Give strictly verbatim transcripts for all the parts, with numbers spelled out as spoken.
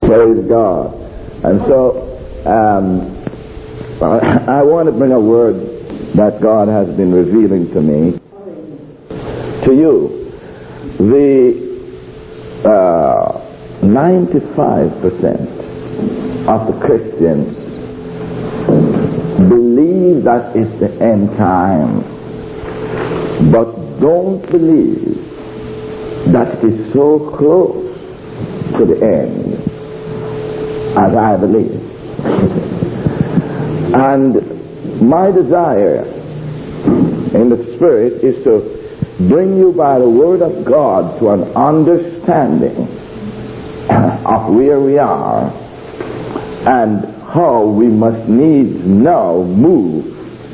Praise God. And so, um, I want to bring a word that God has been revealing to me, to you. The uh, ninety-five percent of the Christians believe that it's the end time, but don't believe that it is so close to the end as I believe. And my desire in the Spirit is to bring you by the Word of God to an understanding of where we are and how we must needs now move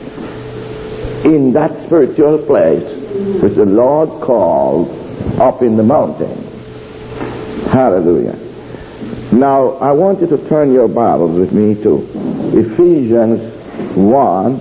in that spiritual place which the Lord called up in the mountain. Hallelujah. Now, I want you to turn your Bibles with me to Ephesians one,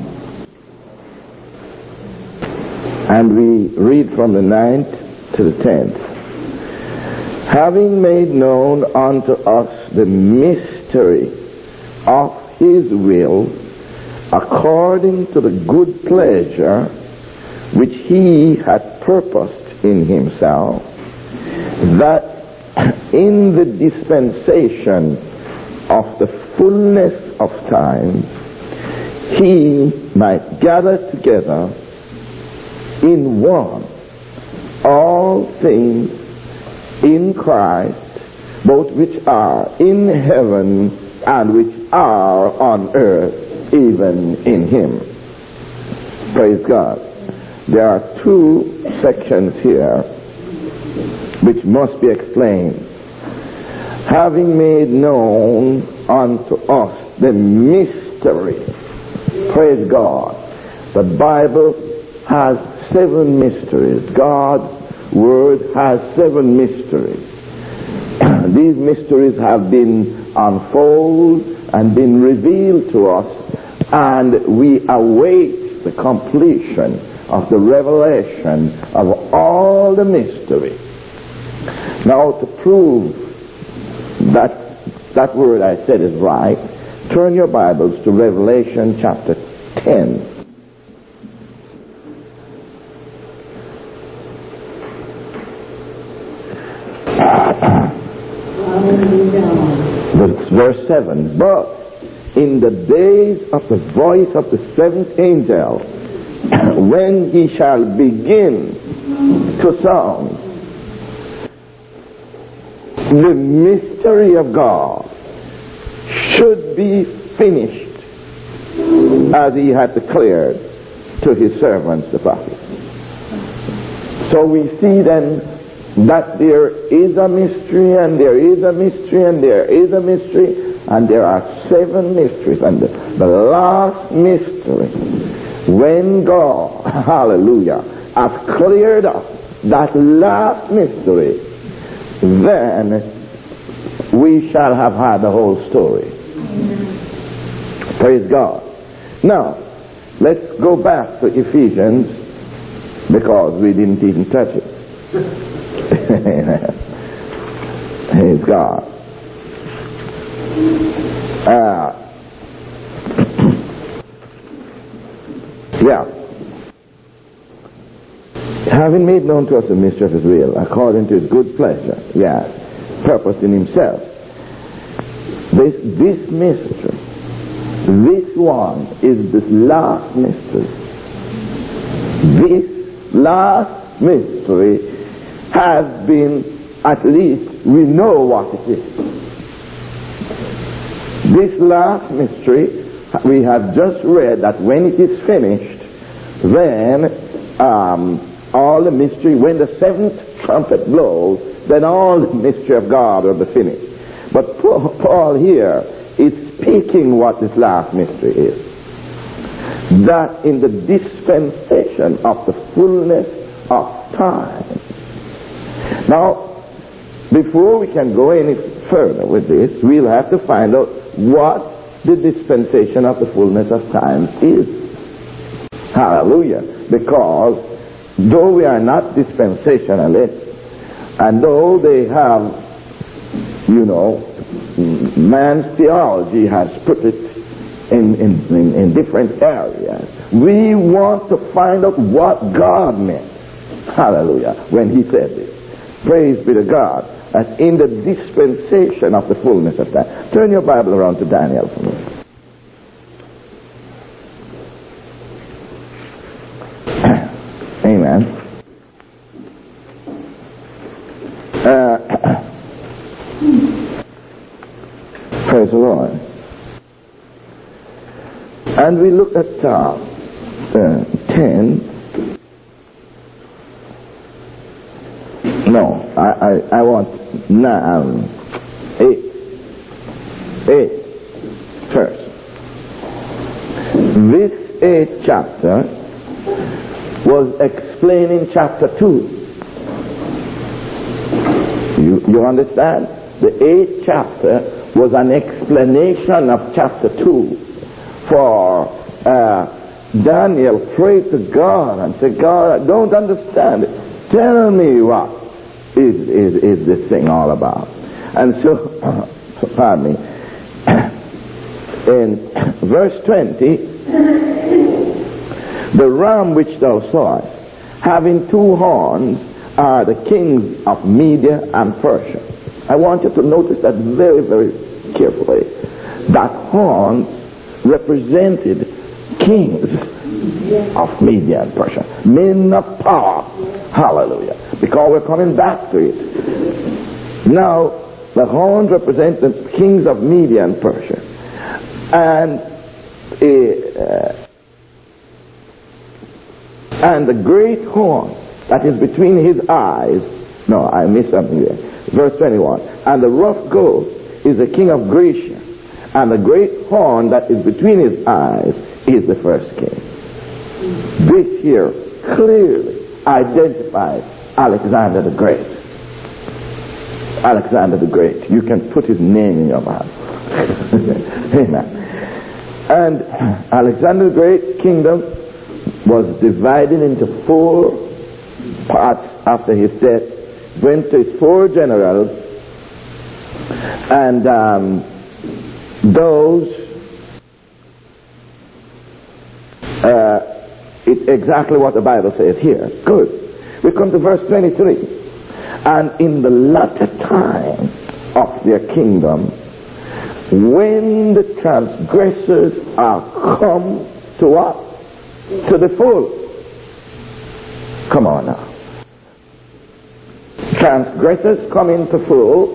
and we read from the ninth to the tenth. Having made known unto us the mystery of his will, according to the good pleasure which he had purposed in himself, that in the dispensation of the fullness of time he might gather together in one all things in Christ, both which are in heaven and which are on earth, even in him. Praise God. There are two sections here which must be explained. Having made known unto us the mystery. Praise God. The Bible has seven mysteries. God's Word has seven mysteries. These mysteries have been unfolded and been revealed to us, and we await the completion of the revelation of all the mystery. Now, to prove that that word I said is right, turn your Bibles to Revelation chapter ten. Verse seven. But in the days of the voice of the seventh angel, when he shall begin to sound, the mystery of God should be finished as he had declared to his servants the prophets. So we see then that there is a mystery, and there is a mystery, and there is a mystery, and there are seven mysteries. And the, the last mystery, when God, hallelujah, has cleared up that last mystery, then we shall have had the whole story. Praise God. Now, let's go back to Ephesians, because we didn't even touch it. Praise God. Uh, yeah. Having made known to us the mystery of his will, according to his good pleasure, yeah, purpose in himself. This, this mystery, this one is the last mystery. This last mystery has been, at least we know what it is. This last mystery, we have just read that when it is finished, then um, all the mystery, when the seventh trumpet blows, then all the mystery of God will be finished. But Paul here is speaking what this last mystery is. That in the dispensation of the fullness of time. Now, before we can go any further with this, we'll have to find out what the dispensation of the fullness of time is. Hallelujah. Because though we are not dispensationalists, and though they have, you know, man's theology has put it in, in, in, in different areas. We want to find out what God meant. Hallelujah. When he said this. Praise be to God. That in the dispensation of the fullness of time. Turn your Bible around to Daniel for me. Amen. Uh, praise the Lord. And we look at uh, uh, ten. No, I, I, I want nine, eight, eight first. This eighth chapter was explaining chapter two. You, you understand? The eighth chapter was an explanation of chapter two. For uh, Daniel prayed to God and said, God, I don't understand it. Tell me what is, is, is this thing all about? And so, pardon me, in verse twenty, the ram which thou sawest, having two horns, are the kings of Media and Persia. I want you to notice that very, very carefully. That horns represented kings of Media and Persia. Men of power. Hallelujah. Because we're coming back to it. Now, the horns represent the kings of Media and Persia. And uh, and the great horn that is between his eyes. No, I missed something there. Verse twenty-one. And the rough goat is the king of Grecia. And the great horn that is between his eyes is the first king. This here clearly identifies Alexander the Great. Alexander the Great. You can put his name in your mouth. Amen. And Alexander the Great's kingdom was divided into four parts after his death. Went to his four generals, and um, those uh, it's exactly what the Bible says here. Good. We come to verse twenty-three. And in the latter time of their kingdom, when the transgressors are come to what? To the full. Come on now. Transgressors come into full.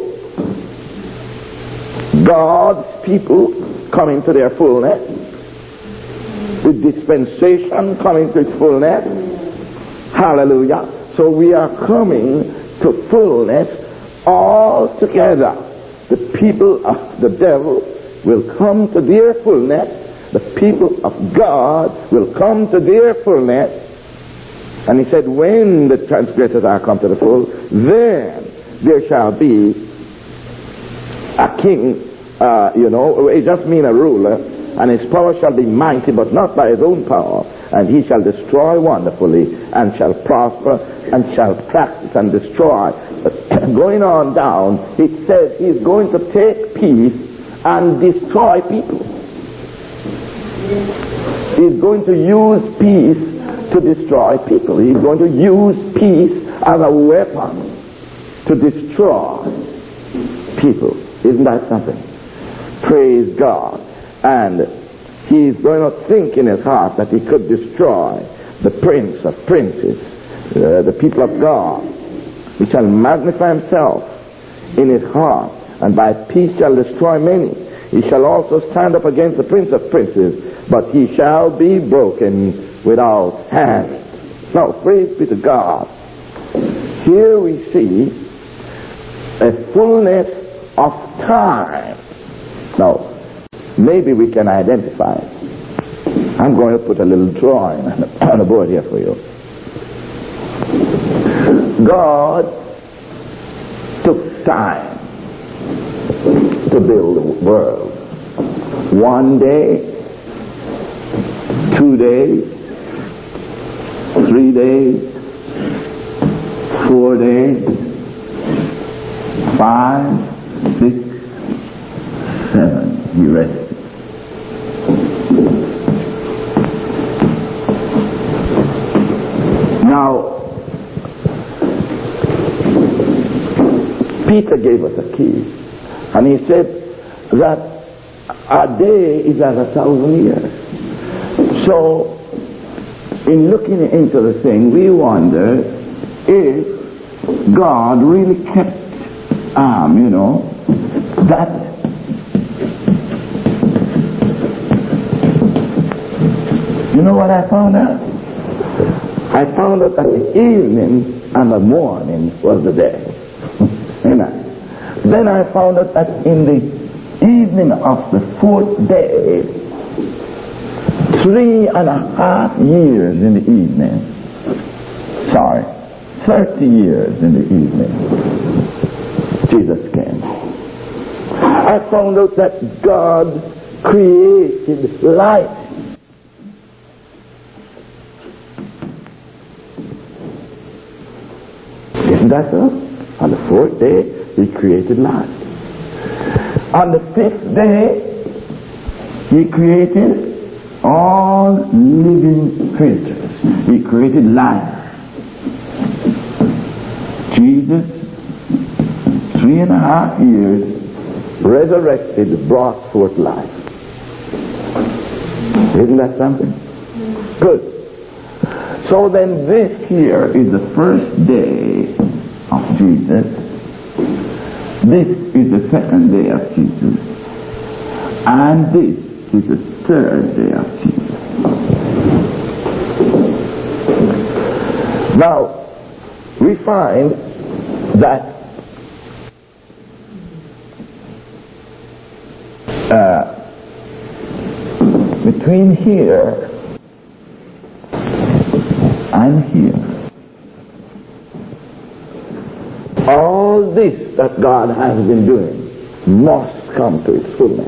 God's people come into their fullness. The dispensation coming to its fullness. Hallelujah. So we are coming to fullness all together. The people of the devil will come to their fullness. The people of God will come to their fullness. And he said, when the transgressors are come to the full, then there shall be a king, uh, you know, it just means a ruler, and his power shall be mighty, but not by his own power. And he shall destroy wonderfully, and shall prosper, and shall practice and destroy. But going on down, it says he's going to take peace and destroy people. He's going to use peace to destroy people. He's going to use peace as a weapon to destroy people. Isn't that something? Praise God. And he's going to think in his heart that he could destroy the prince of princes, uh, the people of God. He shall magnify himself in his heart, and by peace shall destroy many. He shall also stand up against the prince of princes, but he shall be broken without hand. Now, praise be to God. Here we see a fullness of time. Now, maybe we can identify it. I'm going to put a little drawing on the board here for you. God took time to build the world. One day, two days, three days, four days, five, six, seven, he rested. Now, Peter gave us a key, and he said that a day is as a thousand years. So, in looking into the thing, we wonder if God really kept, um, you know, that you know what I found out? I found out that the evening and the morning was the day. Amen. Then I found out that in the evening of the fourth day, three and a half years in the evening, sorry, thirty years in the evening, Jesus came. I found out that God created light. Isn't that so? On the fourth day, he created light. On the fifth day, he created all living creatures. He created life. Jesus, three and a half years, resurrected, brought forth life. Isn't that something? Good. So then this here is the first day of Jesus. This is the second day of Jesus. And this is the third day of Jesus. Now, we find that uh, between here and here, all this that God has been doing must come to its fullness.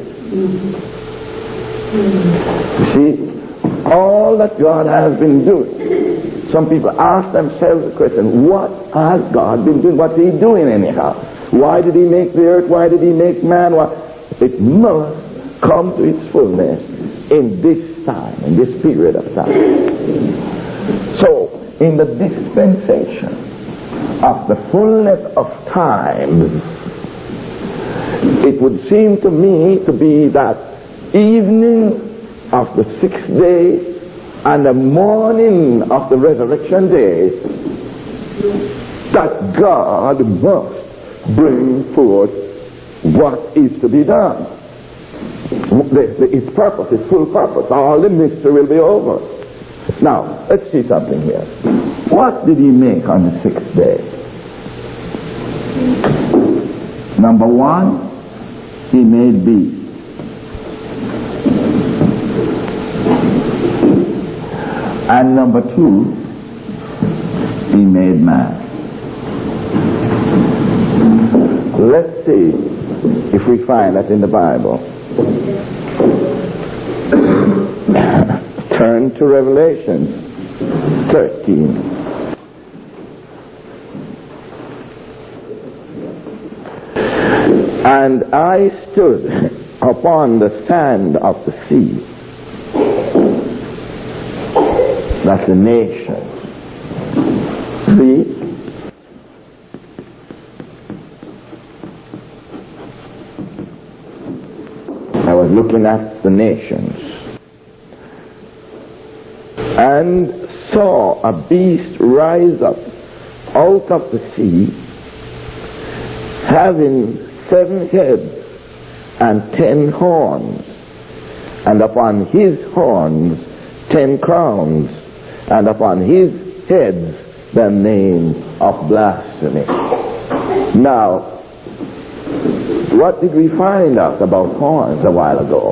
You see, all that God has been doing, some people ask themselves the question, what has God been doing? What's he doing anyhow? Why did he make the earth? Why did he make man? Why? It must come to its fullness in this time, in this period of time. So, in the dispensation of the fullness of times, it would seem to me to be that evening of the sixth day and the morning of the resurrection day that God must bring forth what is to be done. The, the, its purpose, its full purpose, all the mystery will be over. Now, let's see something here. What did he make on the sixth day? Number one, he made beasts. And number two, he made man. Let's see if we find that in the Bible. Turn to Revelation thirteen. And I stood upon the sand of the sea. That's the nation. See? I was looking at the nations and saw a beast rise up out of the sea, having seven heads and ten horns, and upon his horns ten crowns, and upon his heads the name of blasphemy. Now, what did we find out about horns a while ago?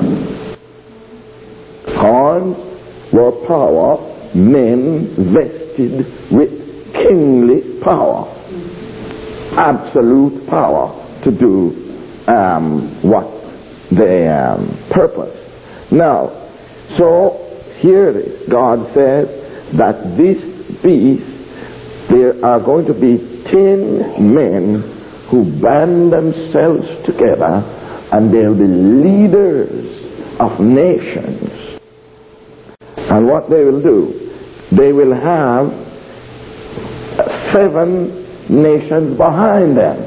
Horns were power, men vested with kingly power, absolute power to do um, what they um, purpose. Now, so here it is. God says that this beast, there are going to be ten men who band themselves together and they'll be leaders of nations. And what they will do, they will have seven nations behind them.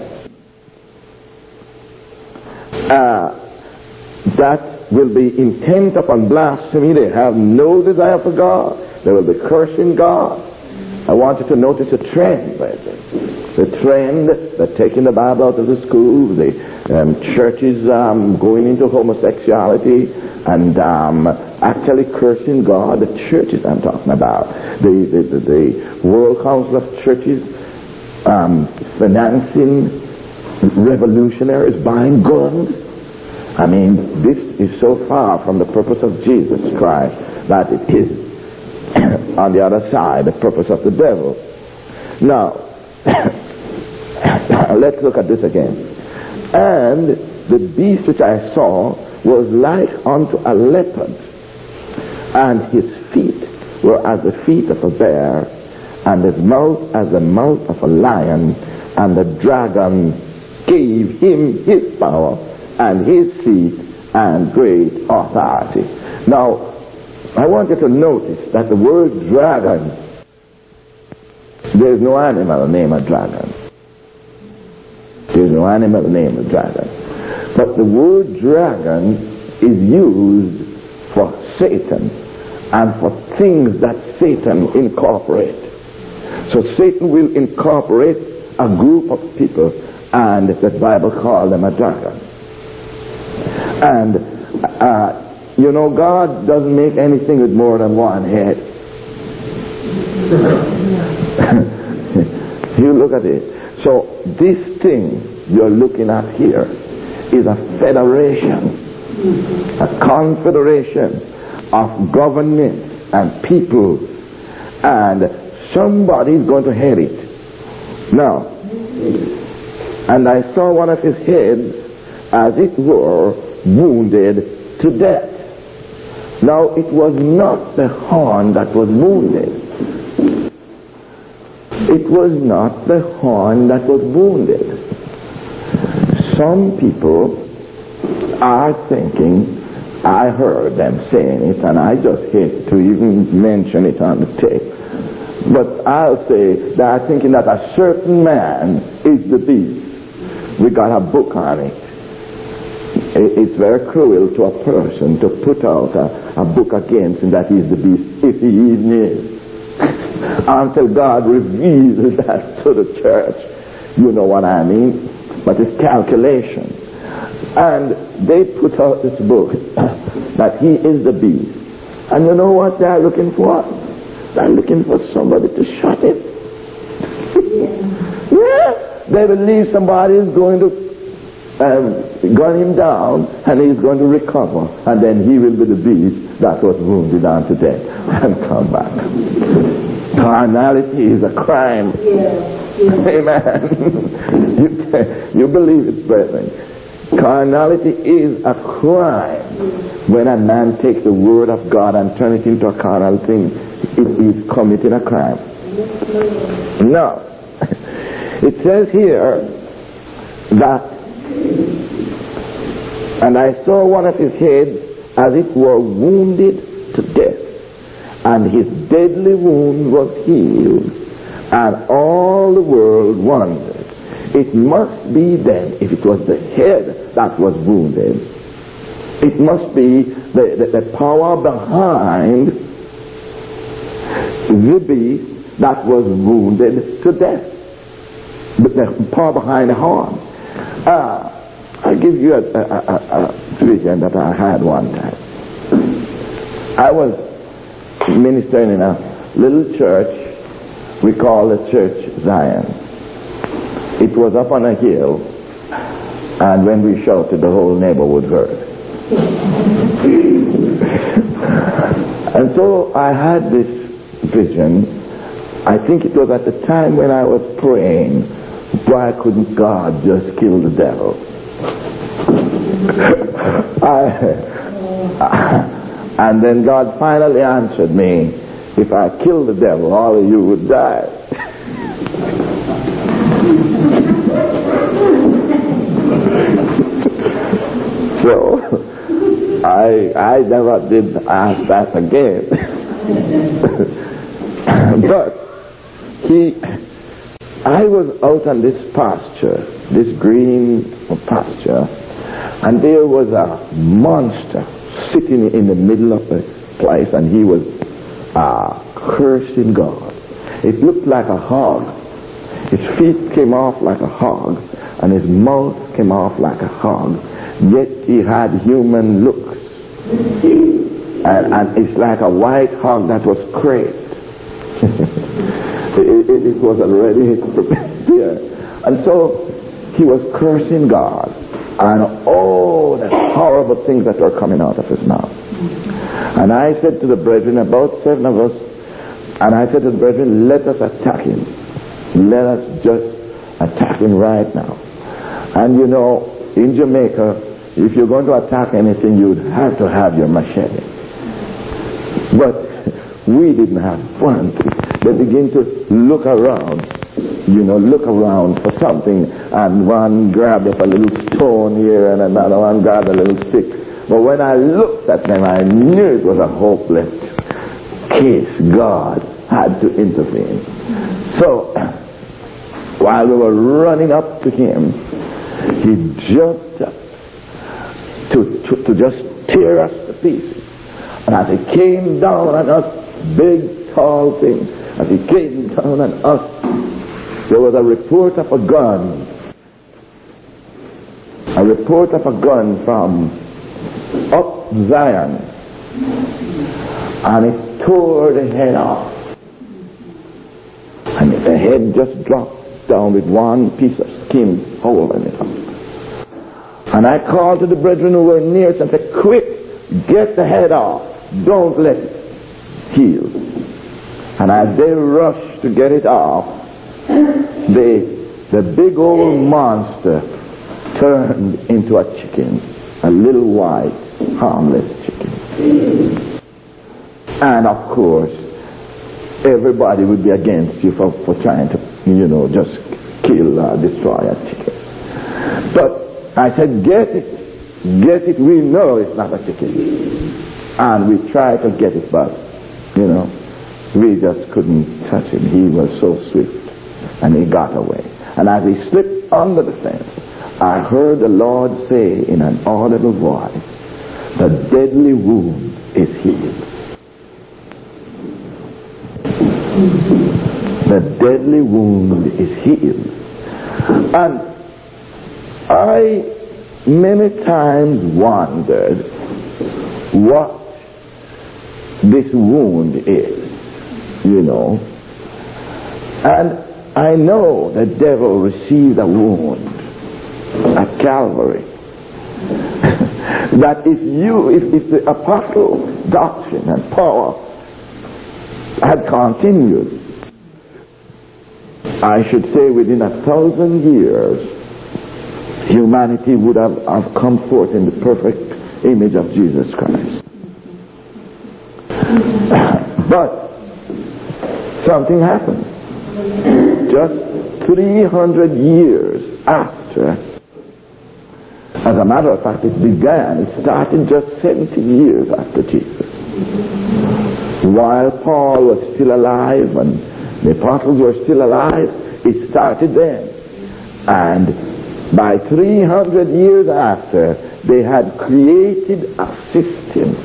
Uh, that will be intent upon blasphemy. They have no desire for God. They will be cursing God. I want you to notice a trend, brethren. The trend that taking the Bible out of the schools, the um, churches um, going into homosexuality and um, actually cursing God. The churches I'm talking about. The, the, the, the World Council of Churches um, financing revolutionaries, buying guns. I mean, this is so far from the purpose of Jesus Christ that it is on the other side the purpose of the devil. Now, let's look at this again. And the beast which I saw was like unto a leopard, and his feet were as the feet of a bear, and his mouth as the mouth of a lion, and the dragon gave him his power and his seat and great authority. Now, I want you to notice that the word dragon, there is no animal named dragon. There is no animal named dragon. But the word dragon is used for Satan and for things that Satan incorporates. So Satan will incorporate a group of people, and the Bible calls them a dragon. And uh, you know, God doesn't make anything with more than one head. You look at it. So this thing you're looking at here is a federation, a confederation of governments and people, and somebody's going to head it. Now, and I saw one of his heads, as it were, wounded to death. Now, it was not the horn that was wounded. It was not the horn that was wounded. Some people are thinking, I heard them saying it, and I just hate to even mention it on the tape, but I'll say they are thinking that a certain man is the beast. We got a book on it. It's very cruel to a person to put out a, a book against him that he's the beast, if he even is. Until God reveals that to the church. You know what I mean? But it's calculation. And they put out this book that he is the beast. And you know what they're looking for? They're looking for somebody to shut it. Yeah. They believe somebody is going to Um, gun him down, and he's going to recover, and then he will be the beast that was wounded unto death and come back. Carnality is a crime. Yeah, yeah. Amen. you, you believe it, brethren. Carnality is a crime. When a man takes the word of God and turns it into a carnal thing, it is committing a crime. Now, it says here that, and I saw one of his heads as it were wounded to death, and his deadly wound was healed, and all the world wondered. It must be then, if it was the head that was wounded, it must be the, the, the power behind the beast that was wounded to death. The power behind the horn. Ah, I'll give you a, a, a, a vision that I had one time. I was ministering in a little church we call the Church Zion. It was up on a hill, and when we shouted, the whole neighborhood heard. And so I had this vision. I think it was at the time when I was praying, why couldn't God just kill the devil? I, and then God finally answered me, if I kill the devil, all of you would die. So I I never did ask that again. But he, I was out on this pasture, this green pasture, and there was a monster sitting in the middle of the place, and he was uh, cursing God. It looked like a hog. His feet came off like a hog, and his mouth came off like a hog. Yet he had human looks. And, and it's like a white hog that was crazed. it, it, it was already prepared. And so he was cursing God. And oh, the horrible things that were coming out of his mouth. And I said to the brethren, about seven of us, and I said to the brethren, let us attack him. Let us just attack him right now. And you know, in Jamaica, if you're going to attack anything, you'd have to have your machete. But we didn't have fun. They begin to look around, you know, look around for something, and one grabbed up a little stone here, and another one grabbed a little stick. But when I looked at them, I knew it was a hopeless case. God had to intervene. So, while we were running up to him, he jumped up to, to, to just tear us to pieces. And as he came down on us, big, tall thing, as he came down on us, there was a report of a gun. A report of a gun from up Zion. And it tore the head off. And the head just dropped down with one piece of skin hole in it. And I called to the brethren who were near and said, quick, get the head off. Don't let it heal. And as they rushed to get it off, they, the big old monster turned into a chicken, a little white, harmless chicken. And of course, everybody would be against you for, for trying to, you know, just kill or destroy a chicken. But I said, get it, get it, we know it's not a chicken. And we tried to get it, but, you know, we just couldn't touch him. He was so swift, and he got away. And as he slipped under the fence, I heard the Lord say in an audible voice, the deadly wound is healed. The deadly wound is healed. And I many times wondered what this wound is, you know. And I know the devil received a wound at Calvary. That if you, if, if the apostle doctrine and power had continued, I should say within a thousand years, humanity would have, have come forth in the perfect image of Jesus Christ. But something happened. Just three hundred years after, as a matter of fact, it began, it started just seventy years after Jesus. While Paul was still alive and the apostles were still alive, it started then. And by three hundred years after, they had created a system,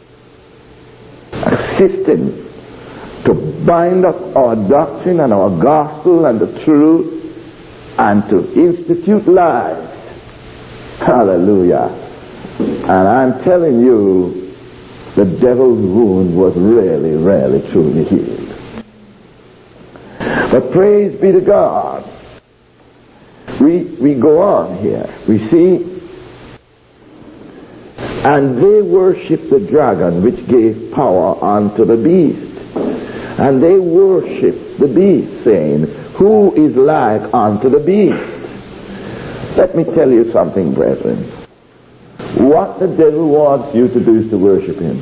a system to bind up our doctrine and our gospel and the truth and to institute lies. Hallelujah. And I'm telling you, the devil's wound was really, really, truly healed. But praise be to God. We, we go on here. We see, and they worship the dragon which gave power unto the beast. And they worship the beast, saying, who is like unto the beast? Let me tell you something, brethren. What the devil wants you to do is to worship him.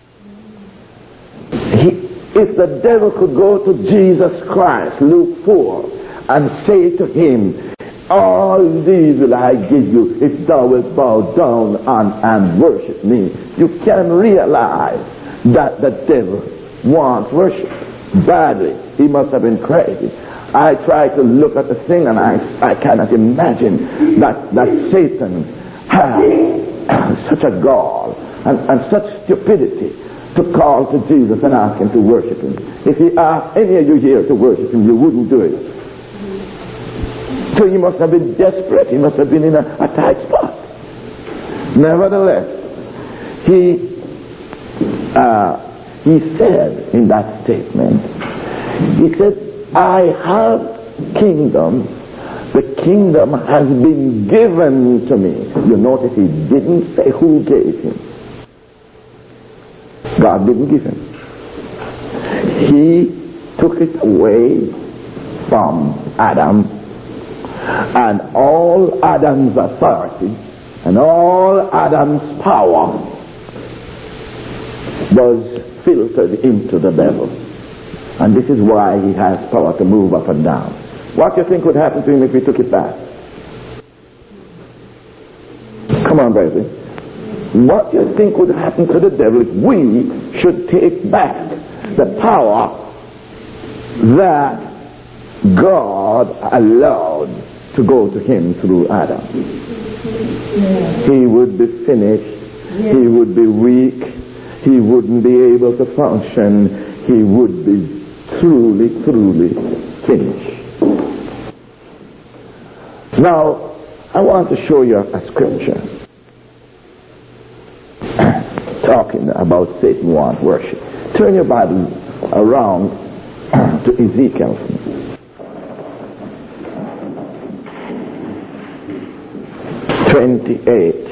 He, if the devil could go to Jesus Christ, Luke four, and say to him, all these will I give you if thou wilt bow down and, and worship me. You can realize that the devil wants worship badly. He must have been crazy. I try to look at the thing and I, I cannot imagine that, that Satan has such a gall and, and such stupidity to call to Jesus and ask him to worship him. If he asked any of you here to worship him, you wouldn't do it. So he must have been desperate. He must have been in a, a tight spot. Nevertheless, he uh, he said in that statement, he said, I have kingdom. The kingdom has been given to me. You notice he didn't say who gave him. God didn't give him. He took it away from Adam, and all Adam's authority and all Adam's power was filtered into the devil. And this is why he has power to move up and down. What do you think would happen to him if we took it back? Come on, baby. What do you think would happen to the devil if we should take back the power that God allowed to go to him through Adam? He would be finished. He would be weak. He wouldn't be able to function. He would be truly, truly finished. Now, I want to show you a scripture talking about Satan wants worship. Turn your Bible around to Ezekiel. twenty-eight.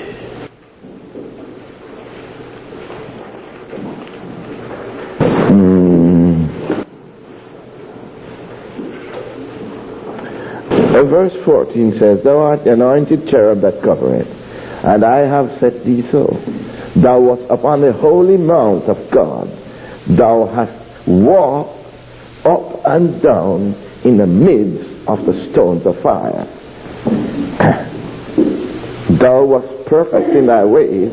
Verse fourteen says, Thou art the anointed cherub that covereth, and I have set thee so. Thou wast upon the holy mount of God. Thou hast walked up and down in the midst of the stones of fire. Thou wast perfect in thy ways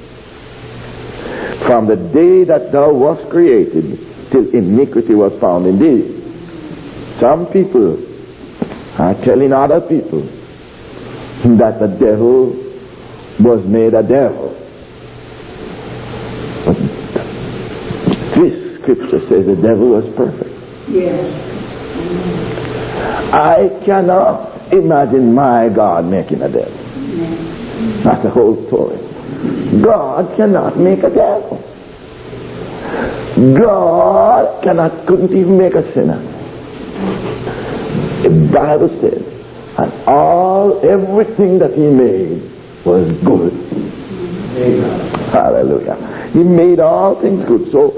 from the day that thou wast created till iniquity was found in thee. Some people are telling other people that the devil was made a devil. But this scripture says the devil was perfect. Yes. I cannot imagine my God making a devil. Yes. That's the whole story. God cannot make a devil. God cannot, couldn't even make a sinner. The Bible says, and all, everything that he made was good. Amen. Hallelujah. He made all things good. So,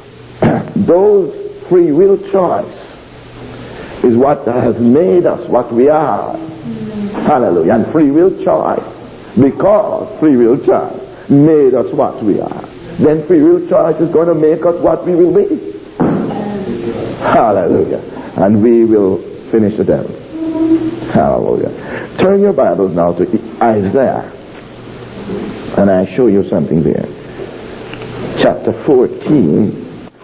those free will choice is what has made us what we are. Hallelujah. And free will choice, because free will choice made us what we are, then free will choice is going to make us what we will be. Hallelujah. And we will finish the devil. Hallelujah. Turn your Bibles now to Isaiah, and I show you something there. Chapter fourteen.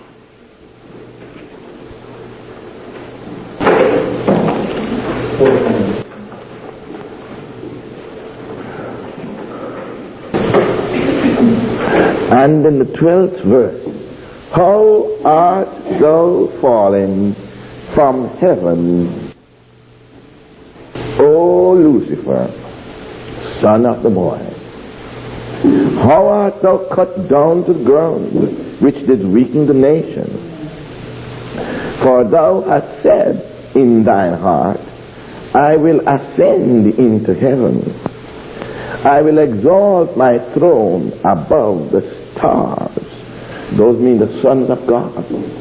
And in the twelfth verse, how art thou fallen from heaven, O Lucifer, son of the morning? How art thou cut down to the ground, which did weaken the nations? For thou hast said in thine heart, I will ascend into heaven. I will exalt my throne above the stars. Those mean the sons of God.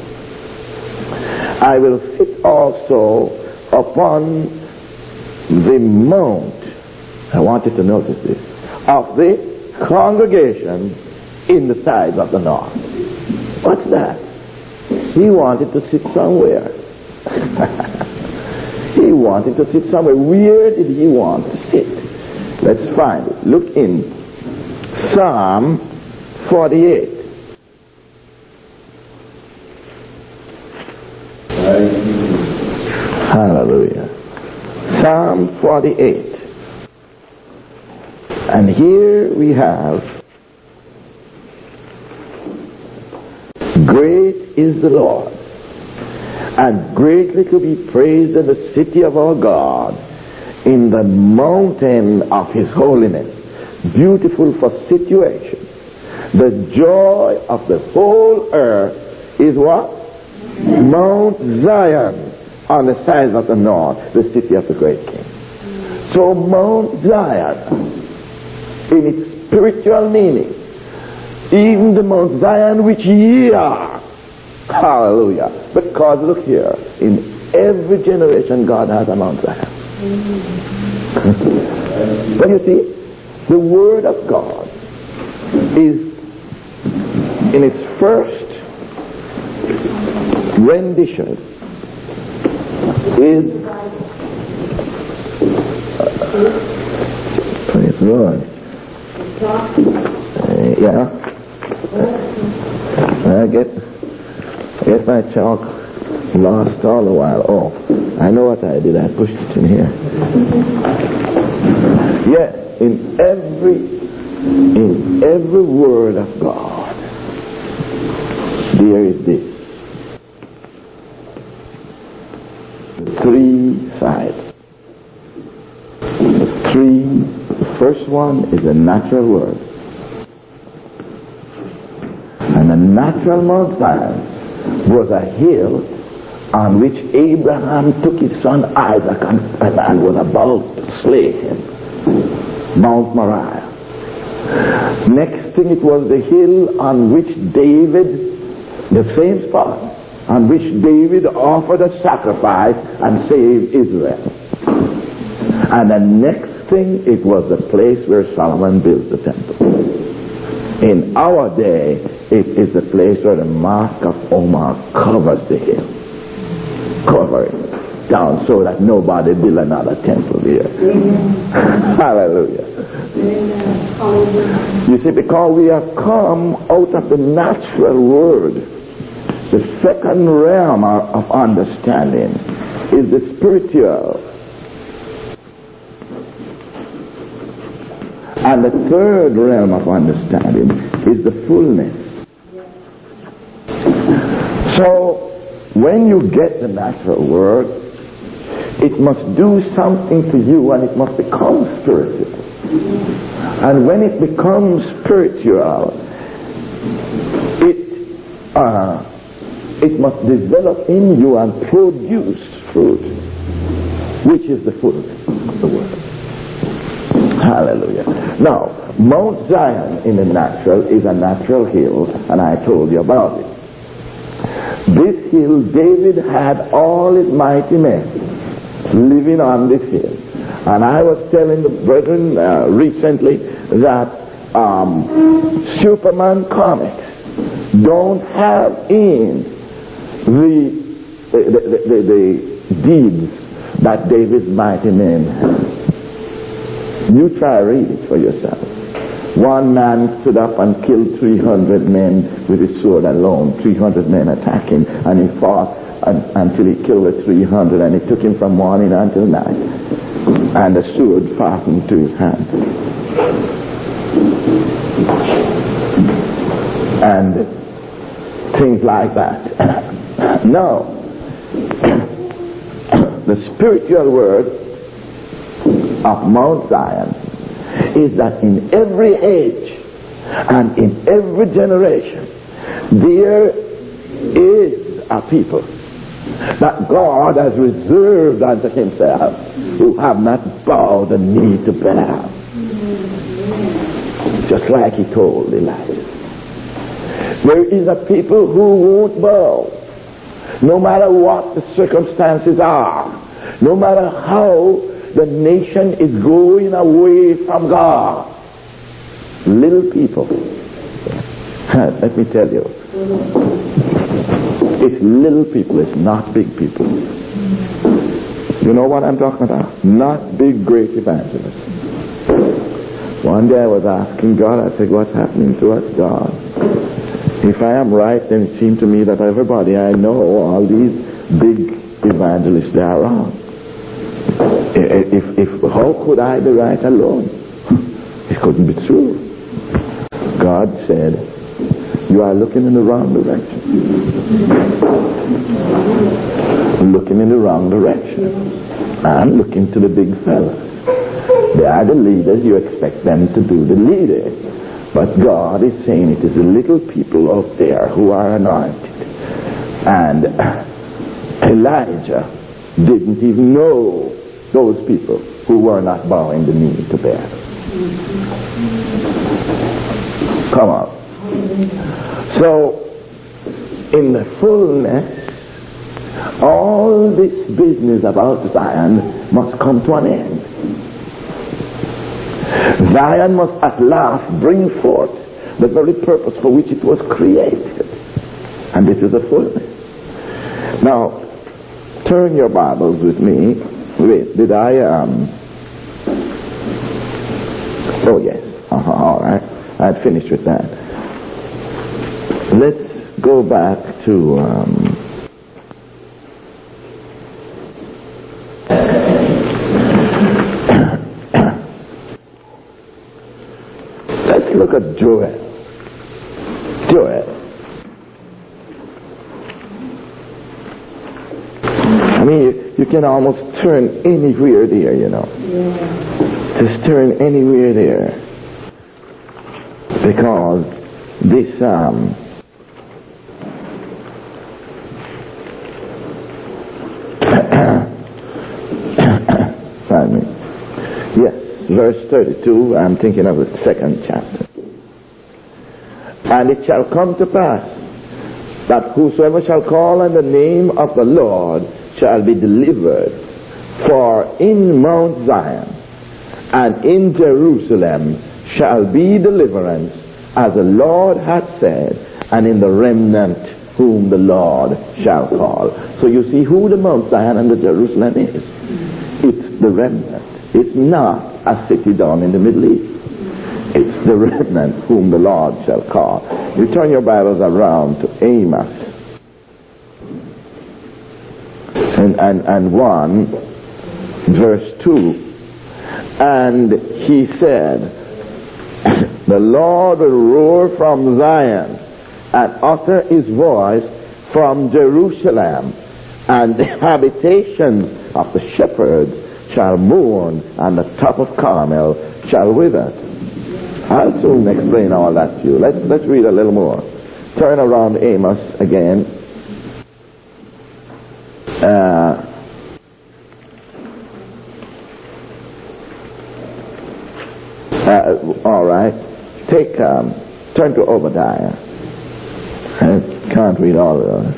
I will sit also upon the mount, I want you to notice this, of the congregation in the sides of the north. What's that? He wanted to sit somewhere. He wanted to sit somewhere. Where did he want to sit? Let's find it. Look in Psalm forty-eight. Hallelujah. Psalm forty-eight. And here we have, great is the Lord, and greatly to be praised in the city of our God, in the mountain of his holiness, beautiful for situation. The joy of the whole earth is what? Mount Zion, on the sides of the north, the city of the great king. So Mount Zion, in its spiritual meaning, even the Mount Zion which ye are. Hallelujah. Because look here, in every generation God has a Mount Zion. But you see, the Word of God is in its first rendition is uh, praise the Lord. Uh, yeah. I get get my chalk lost all the while. Oh, I know what I did. I pushed it in here. Yes, in every in every word of God, there is this. Three sides. The three, the first one is a natural word. And a natural Mount Zion was a hill on which Abraham took his son Isaac and, and, and was about to slay him. Mount Moriah. Next thing, it was the hill on which David, the same spot, on which David offered a sacrifice and saved Israel. And the next thing, it was the place where Solomon built the temple. In our day, it is the place where the Mosque of Omar covers the hill. Cover it down so that nobody build another temple there. Hallelujah. You see, because we have come out of the natural world, the second realm of understanding is the spiritual. And the third realm of understanding is the fullness. So, when you get the natural word, it must do something to you and it must become spiritual. And when it becomes spiritual, it uh, it must develop in you and produce fruit, which is the fullness of the word. Hallelujah. Now, Mount Zion in the natural is a natural hill, and I told you about it. This hill, David had all his mighty men living on this hill. And I was telling the brethren uh, recently that um, Superman comics don't have in the the, the, the, the deeds that David's mighty men had. You try read it for yourself. One man stood up and killed three hundred men with his sword alone, three hundred men attacking, and he fought and, until he killed the three hundred, and it took him from morning until night, and the sword fastened to his hand. And things like that. Now, the spiritual word of Mount Zion is that in every age and in every generation there is a people that God has reserved unto himself who have not bowed the knee to Baal. Just like he told Elijah. There is a people who won't bow no matter what the circumstances are, no matter how the nation is going away from God. Little people. Let me tell you. It's little people, it's not big people. You know what I'm talking about? Not big, great evangelists. One day I was asking God, I said, what's happening to us, God? If I am right, then it seemed to me that everybody I know, all these big evangelists, they are wrong. If, if, how could I be right alone? It couldn't be true. God said, you are looking in the wrong direction. Looking in the wrong direction. I'm looking to the big fellas. They are the leaders. You expect them to do the leading. But God is saying it is the little people out there who are anointed. And Elijah didn't even know those people who were not bowing the knee to Baal. Come on. So, in the fullness, all this business about Zion must come to an end. Zion must at last bring forth the very purpose for which it was created. And this is the fullness. Now, turn your Bibles with me. Wait, did I, um... Oh, yes. Uh-huh, all right. I had finished with that. Let's go back to, um... let's look at Joel. Joel. I mean, you, you can almost turn anywhere there, you know. Yeah. Just turn anywhere there. Because this, um... pardon me. Yes, verse thirty-two, I'm thinking of the second chapter. And it shall come to pass that whosoever shall call on the name of the Lord shall be delivered. For in Mount Zion and in Jerusalem shall be deliverance, as the Lord hath said, and in the remnant whom the Lord shall call. So you see who the Mount Zion and the Jerusalem is. It's the remnant. It's not a city down in the Middle East. It's the remnant whom the Lord shall call. You turn your Bibles around to Amos. And, and, and one, verse two. And he said, the Lord will roar from Zion and utter his voice from Jerusalem, and the habitation of the shepherds shall mourn, and the top of Carmel shall wither. I'll soon explain all that to you. Let's, let's read a little more. Turn around Amos again. Uh, uh, all right. Take, um, turn to Obadiah. I can't read all of those.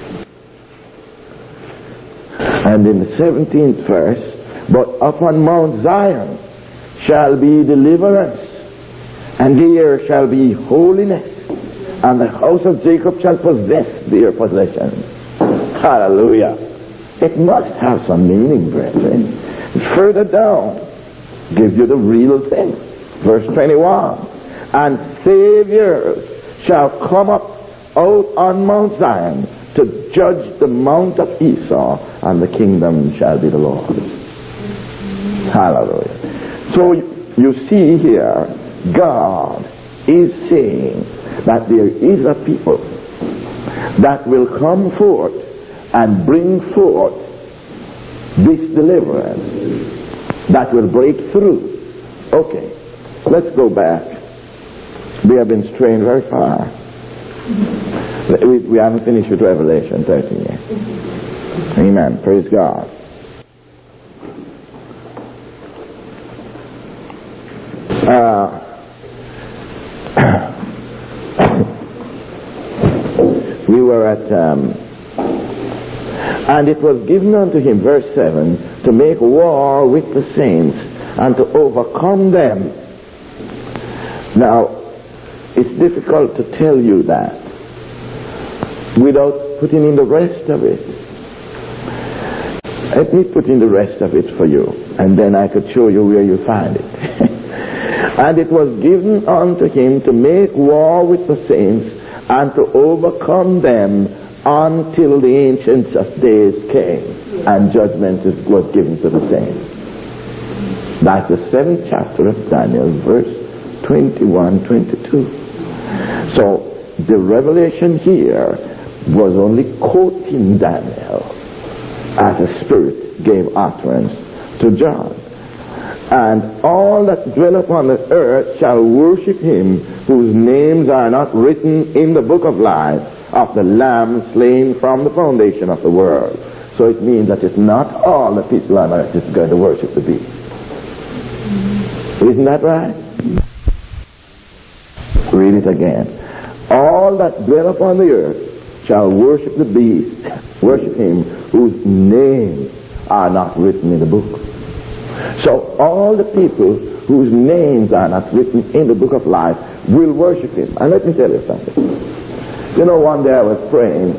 And in the seventeenth verse, but upon Mount Zion shall be deliverance, and there shall be holiness, and the house of Jacob shall possess their possessions. Hallelujah. It must have some meaning, brethren. Further down, gives you the real thing. Verse twenty-one. And saviors shall come up out on Mount Zion to judge the mount of Esau, and the kingdom shall be the Lord's. Hallelujah. So you see here, God is saying that there is a people that will come forth and bring forth this deliverance that will break through. Okay, let's go back. We have been straying very far. We, we haven't finished with Revelation thirteen yet. Amen. Praise God. Uh, we were at, um, and it was given unto him, verse seven, to make war with the saints and to overcome them. Now, it's difficult to tell you that without putting in the rest of it. Let me put in the rest of it for you, and then I could show you where you find it. And it was given unto him to make war with the saints and to overcome them until the ancients of days came, and judgment was given to the saints. That's the seventh chapter of Daniel, verse twenty-one, twenty-two. So the revelation here was only quoting Daniel as the Spirit gave utterance to John. And all that dwell upon the earth shall worship him whose names are not written in the book of life of the Lamb slain from the foundation of the world. So it means that it's not all the people on earth is going to worship the beast. Isn't that right? Read it again. All that dwell upon the earth shall worship the beast, worship him whose names are not written in the book. So all the people whose names are not written in the book of life will worship him. And let me tell you something. You know, one day I was praying,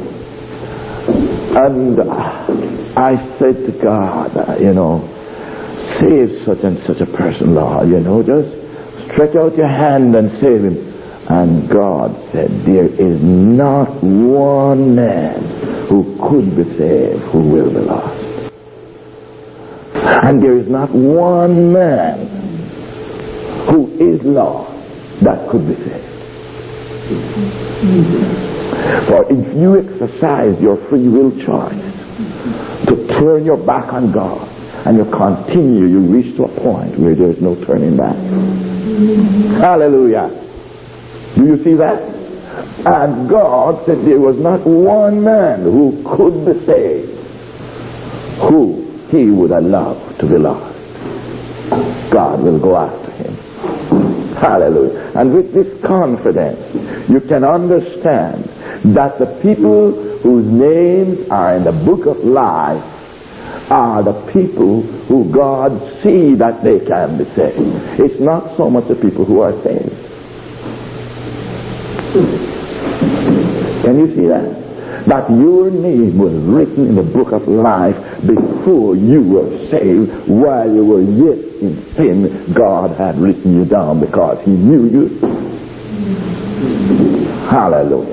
and I said to God, you know, save such and such a person, Lord, you know, just stretch out your hand and save him. And God said, there is not one man who could be saved who will be lost. And there is not one man who is lost that could be saved. For if you exercise your free will choice to turn your back on God and you continue, you reach to a point where there is no turning back. Hallelujah. Do you see that? And God said there was not one man who could be saved who he would allow to be lost. God will go after him. Hallelujah. And with this confidence, you can understand that the people whose names are in the book of life are the people who God see that they can be saved. It's not so much the people who are saved. Can you see that? That your name was written in the book of life before you were saved. While you were yet in sin, God had written you down because he knew you. Hallelujah.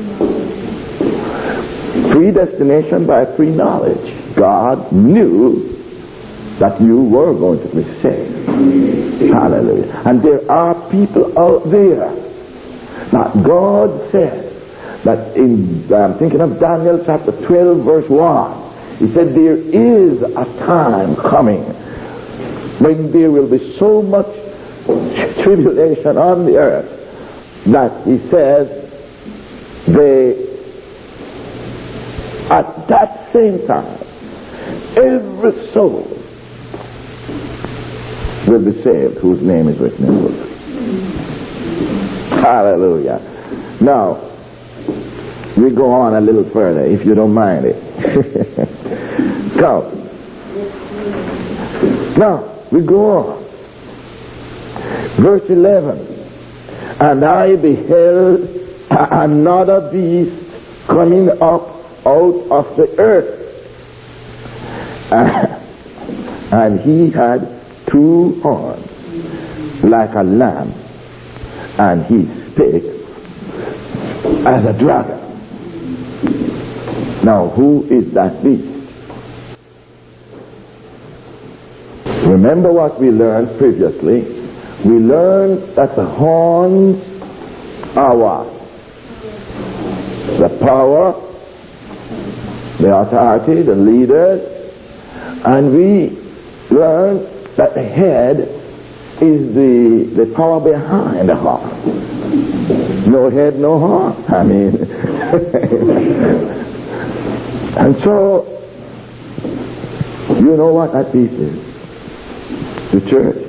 Predestination by pre-knowledge. God knew that you were going to be saved. Hallelujah. And there are people out there that God said, that in, I'm thinking of Daniel chapter twelve verse one. He said there is a time coming when there will be so much tribulation on the earth that he says they, at that same time, every soul will be saved whose name is written in the book. Hallelujah. Now, we go on a little further, if you don't mind it. Go. Now, we go on. Verse eleven. And I beheld another beast coming up out of the earth. And he had two horns, like a lamb, and he spake as a dragon. Now, who is that beast? Remember what we learned previously. We learned that the horns are what? The power, the authority, the leaders. And we learned that the head is the, the power behind the horn. No head, no horn. I mean... And so, you know what that beast is? The church.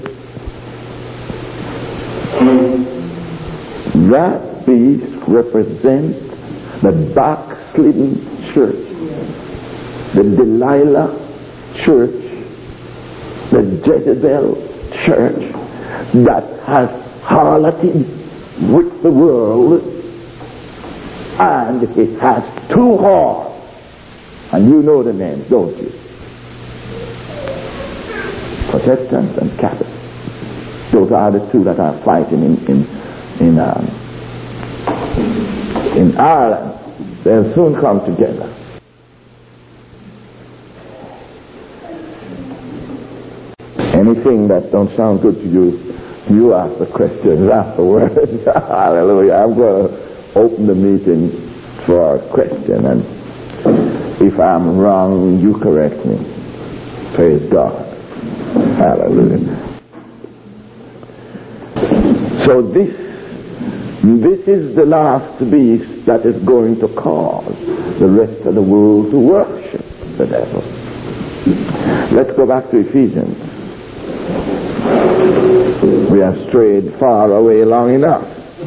That beast represents the backslidden church, the Delilah church, the Jezebel church that has harloted with the world, and it has two horns. And you know the names, don't you? Protestants and Catholics. Those are the two that are fighting in in in, um, in Ireland. They'll soon come together. Anything that don't sound good to you, you ask the questions afterwards. Hallelujah. I'm going to open the meeting for a question, and if I'm wrong, you correct me. Praise God. Hallelujah. So this this is the last beast that is going to cause the rest of the world to worship the devil. Let's go back to Ephesians. We have strayed far away long enough.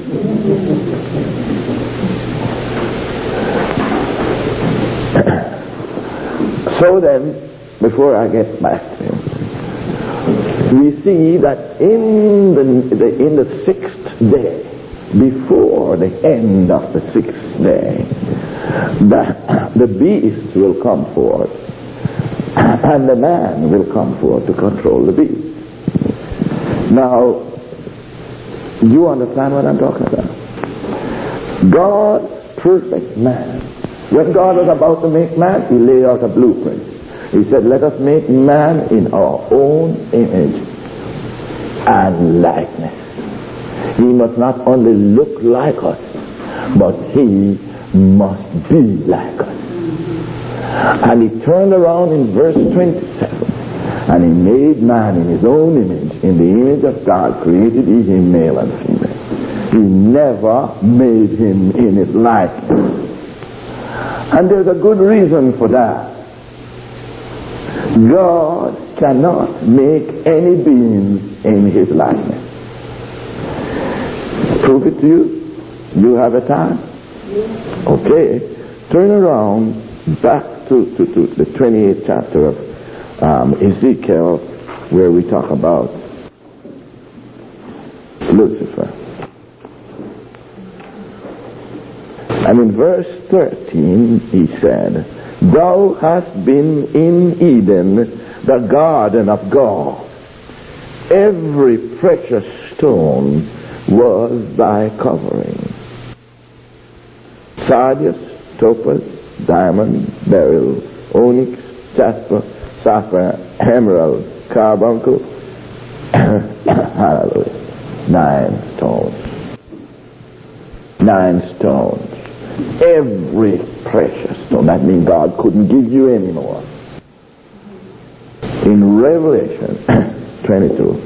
So then, before I get back to him, we see that in the, the in the sixth day, before the end of the sixth day, that the beast will come forth, and the man will come forth to control the beast. Now, you understand what I'm talking about? God's perfect man. When God was about to make man, he laid out a blueprint. He said, let us make man in our own image and likeness. He must not only look like us, but he must be like us. And he turned around in verse twenty-seven, and he made man in his own image. In the image of God created he him, male and female. He never made him in his likeness. And there's a good reason for that. God cannot make any being in his likeness. Prove it to you. You have a time? Okay. Turn around back to, to, to the twenty-eighth chapter of um, Ezekiel, where we talk about Lucifer. And in verse thirteen, he said, thou hast been in Eden, the garden of God. Every precious stone was thy covering. Sardius, topaz, diamond, beryl, onyx, jasper, sapphire, emerald, carbuncle. Hallelujah. Nine stones. Nine stones. Every precious stone. That means God couldn't give you any more. In Revelation twenty-two,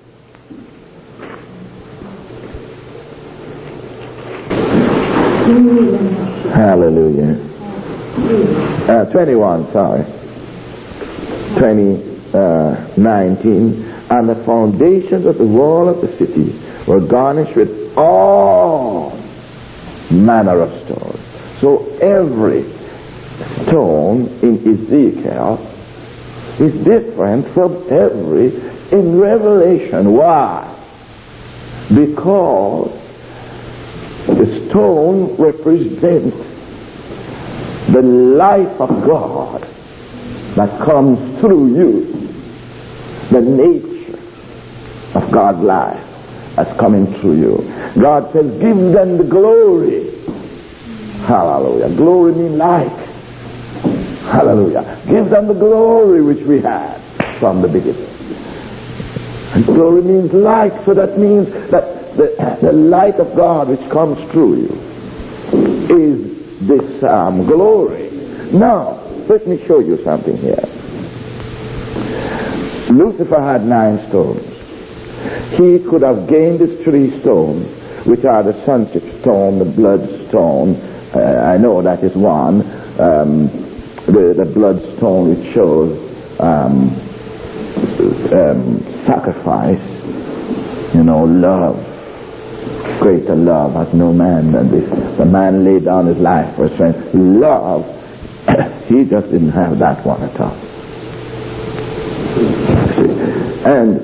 hallelujah. Uh, twenty-one, sorry. twenty, uh, nineteen. And the foundations of the wall of the city were garnished with all manner of stones. So every stone in Ezekiel is different from every in Revelation. Why? Because the stone represents the life of God that comes through you. The nature of God's life that's coming through you. God says, give them the glory. Hallelujah. Glory means like. Hallelujah. Give them the glory which we had from the beginning. And glory means like, so that means that the, the light of God which comes through you is this um, glory. Now, let me show you something here. Lucifer had nine stones. He could have gained his three stones, which are the sonship stone, the blood stone. Uh, I know that is one. Um, the, the blood stone which shows um, um, sacrifice, you know, love. Greater love has no man than this. The man laid down his life for his friend. Love, he just didn't have that one at all. And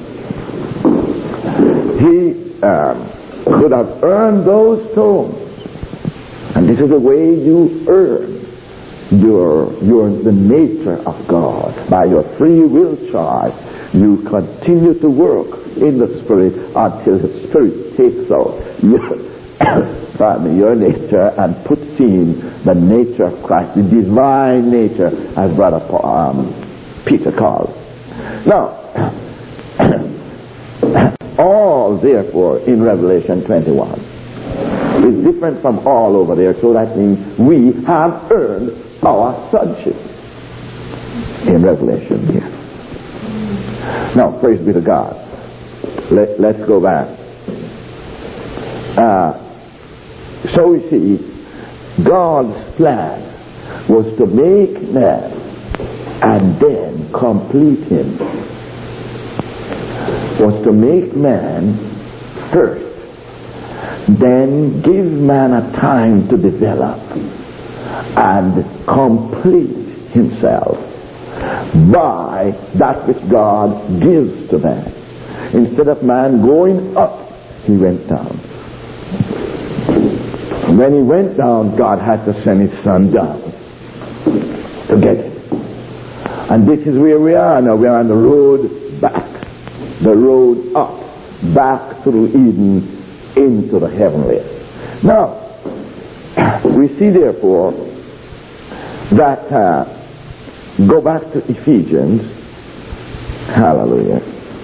he um, could have earned those stones. And this is the way you earn your, your the nature of God, by your free will choice. You continue to work in the Spirit until the Spirit takes out your, pardon me, your nature and puts in the nature of Christ, the divine nature, as Brother um, Peter calls. Now, all, therefore, in Revelation twenty-one is different from all over there, so that means we have earned our sonship in Revelation here. Now, praise be to God. Let, let's go back. Uh, so we see, God's plan was to make man and then complete him. Was to make man first, then give man a time to develop and complete himself by that which God gives to man. Instead of man going up, he went down. When he went down, God had to send his son down to get him. And this is where we are now. We are on the road back. The road up, back through Eden into the heavenly. Now, we see therefore that, uh, go back to Ephesians. Hallelujah.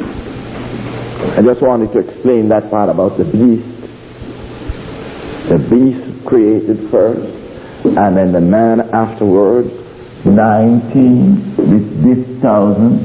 I just wanted to explain that part about the beast. The beast created first, and then the man afterwards. nineteen, this, this thousand.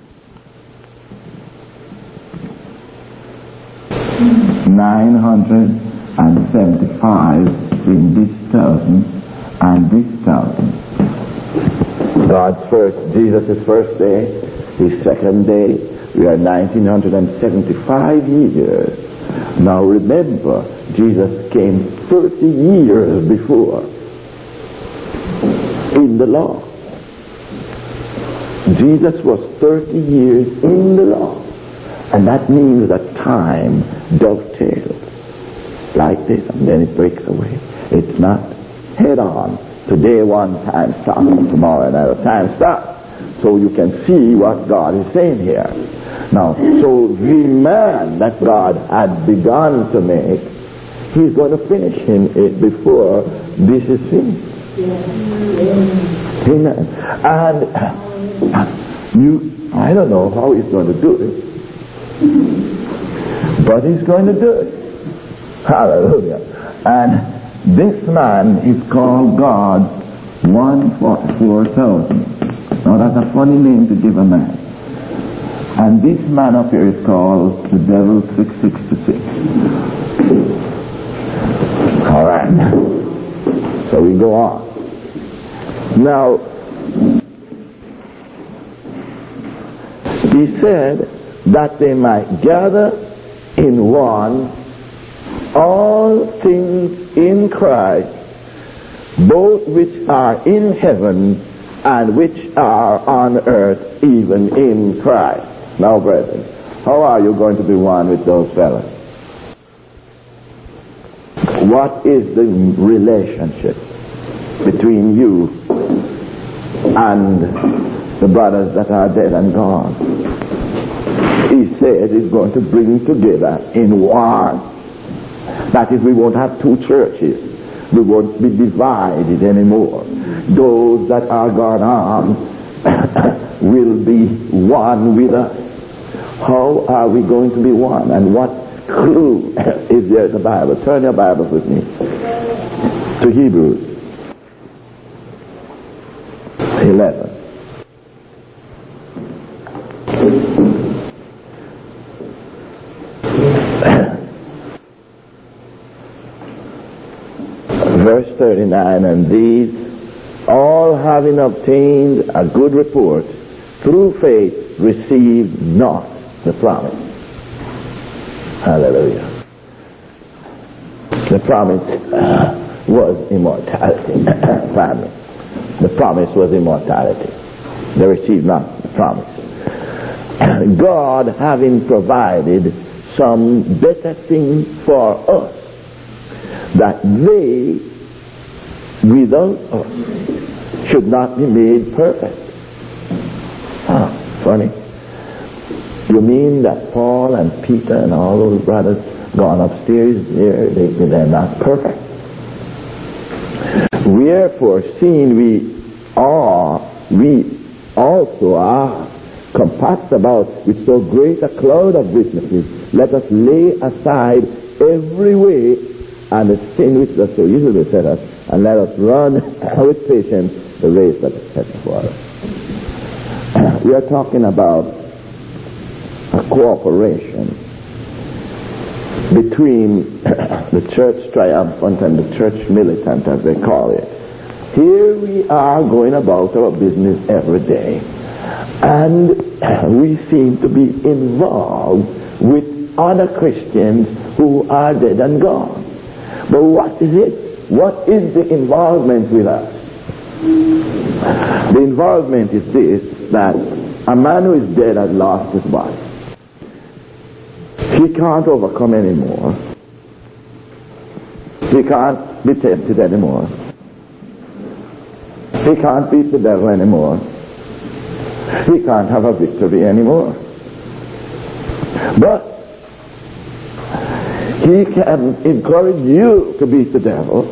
nine hundred seventy-five in this thousand and this thousand. God's first, Jesus' first day, his second day, we are nineteen seventy-five years. Now remember, Jesus came thirty years before in the law. Jesus was thirty years in the law. And that means that time dovetails like this, and then it breaks away. It's not head on. Today one time stops, tomorrow another time stops. So you can see what God is saying here. Now, so the man that God had begun to make, he's going to finish him it before this is finished. Amen. And you, I don't know how he's going to do it. But he's going to do it. Hallelujah. And this man is called God one forty-four thousand. Now that's a funny name to give a man. And this man up here is called the devil six sixty-six. Alright. So we go on. Now, he said that they might gather in one all things in Christ, both which are in heaven and which are on earth, even in Christ. Now, brethren, how are you going to be one with those fellows? What is the relationship between you and the brothers that are dead and gone? He said he's going to bring together in one. That is, we won't have two churches. We won't be divided anymore. Those that are gone on will be one with us. How are we going to be one? And what clue is there in the Bible? Turn your Bibles with me to Hebrews eleven. Verse thirty-nine, and these, all having obtained a good report, through faith received not the promise. Hallelujah. The promise uh, was immortality. Family. The promise was immortality. They received not the promise. God having provided some better thing for us, that they without us should not be made perfect. Ah, funny. You mean that Paul and Peter and all those brothers gone upstairs there, they, they're not perfect? Wherefore, seeing we are, we also are compassed about with so great a cloud of witnesses, let us lay aside every way and the sin which does so easily beset us, and let us run with patience the race that is set before us. We are talking about a cooperation between the church triumphant and the church militant, as they call it. Here we are going about our business every day, and we seem to be involved with other Christians who are dead and gone. But what is it? What is the involvement with us? The involvement is this, that a man who is dead has lost his body. He can't overcome anymore. He can't be tempted anymore. He can't beat the devil anymore. He can't have a victory anymore. But he can encourage you to beat the devil.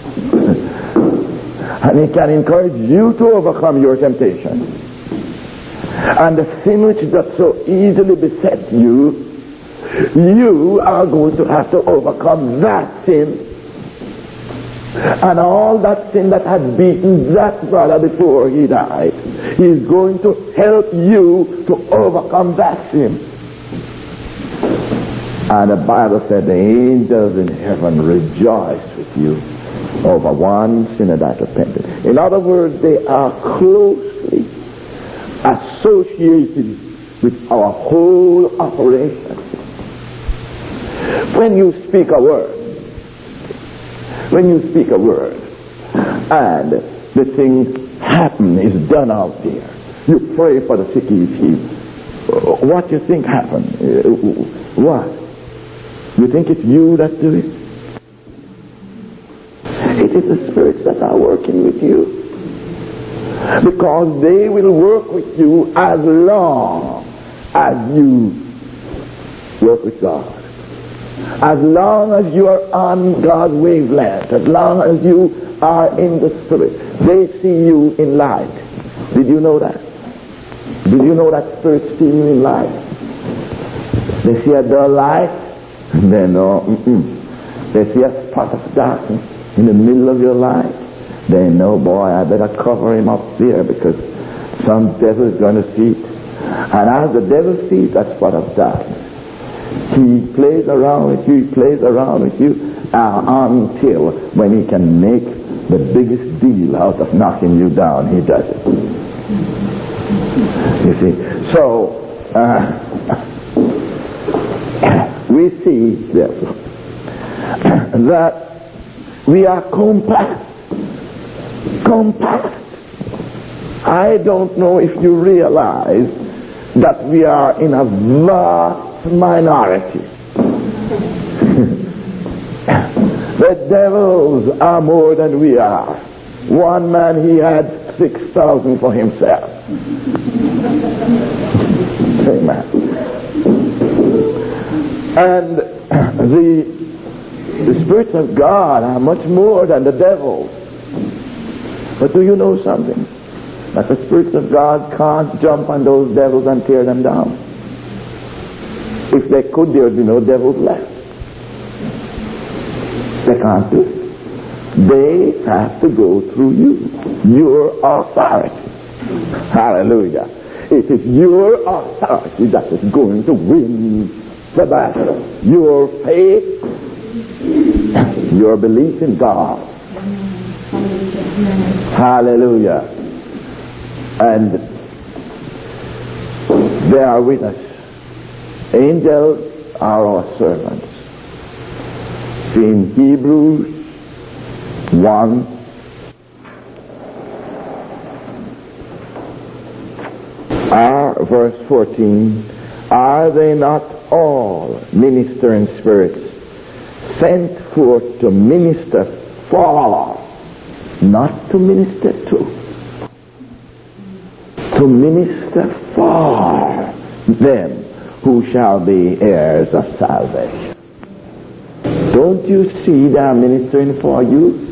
And he can encourage you to overcome your temptation. And the sin which does so easily beset you, you are going to have to overcome that sin. And all that sin that had beaten that brother before he died, he is going to help you to overcome that sin. And the Bible said the angels in heaven rejoice with you over one sinner that repented. In other words, they are closely associated with our whole operation. When you speak a word, when you speak a word, and the thing happen is done out there, you pray for the sick is healed. What you think happened? What? You think it's you that do it? It is the spirits that are working with you. Because they will work with you as long as you work with God. As long as you are on God's wavelength, as long as you are in the Spirit, they see you in light. Did you know that? Did you know that spirits see you in light? They see a dull light, they know, mm-mm. They see a spot of darkness in the middle of your life. They know, boy, I better cover him up there because some devil is going to see it. And as the devil sees that spot of darkness, he plays around with you, he plays around with you uh, until when he can make the biggest deal out of knocking you down, he does it. You see, so uh, we see, therefore, that we are compact. Compact. I don't know if you realize that we are in a vast minority. The devils are more than we are. One man, he had six thousand for himself. Amen. And the, the spirits of God are much more than the devils. But do you know something? That the spirits of God can't jump on those devils and tear them down. If they could, there would be no devils left. They can't do it. They have to go through you, your authority. Hallelujah. It is your authority that is going to win the battle. Your faith, your belief in God. Hallelujah. And they are with us. Angels are our servants. See in Hebrews one, are, verse fourteen, are they not all ministering spirits sent forth to minister for, not to minister to, to minister for them who shall be heirs of salvation. Don't you see they are ministering for you?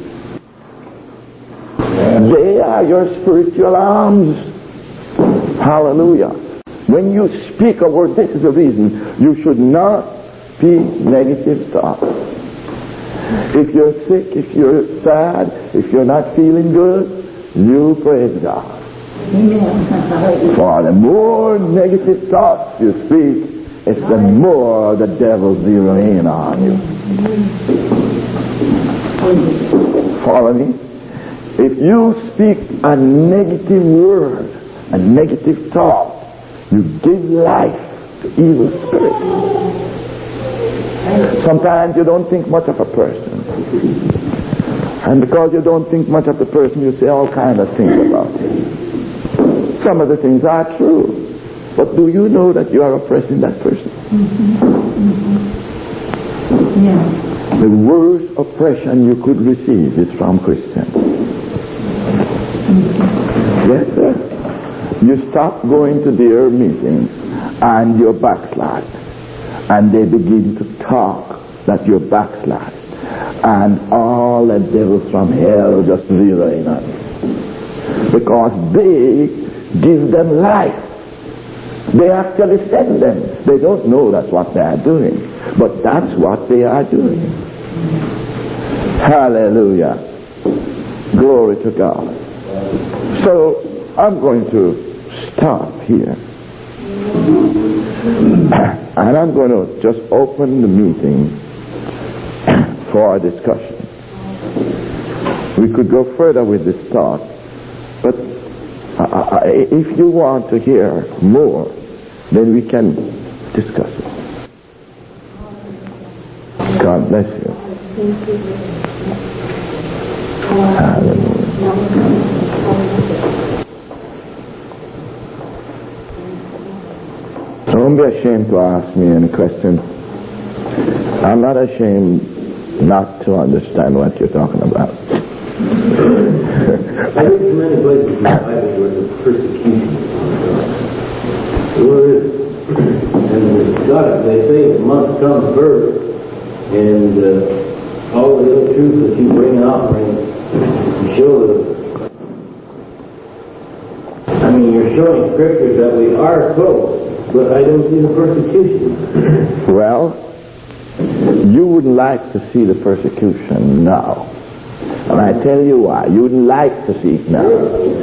They are your spiritual arms. Hallelujah. When you speak a word, this is the reason you should not speak negative thoughts. If you're sick, if you're sad, if you're not feeling good, you praise God. Amen. For the more negative thoughts you speak, it's the more the devil zeroing in on you. Follow me? If you speak a negative word, a negative thought, you give life to evil spirits. Sometimes you don't think much of a person. And because you don't think much of the person, you say all kinds of things about him. Some of the things are true. But do you know that you are oppressing that person? Yeah. The worst oppression you could receive is from Christians. Yes, sir. You stop going to their meetings and you're backslide. And they begin to talk that you're backslide. And all the devils from hell just zero in on you. Because they give them life. They actually send them. They don't know that's what they are doing. But that's what they are doing. Hallelujah. Glory to God. So, I'm going to stop here. And I'm going to just open the meeting for a discussion. We could go further with this thought, but uh, if you want to hear more, then we can discuss it. God bless you. Hallelujah. Don't be ashamed to ask me any questions. I'm not ashamed not to understand what you're talking about. I think in many places in the Bible where the persecution where is and God, they say it must come first, and uh, all the little truths that you bring out and show them. I mean, you're showing scriptures that we are close, but I don't see the persecution. Well, you wouldn't like to see the persecution now. And I tell you why. You wouldn't like to see it now.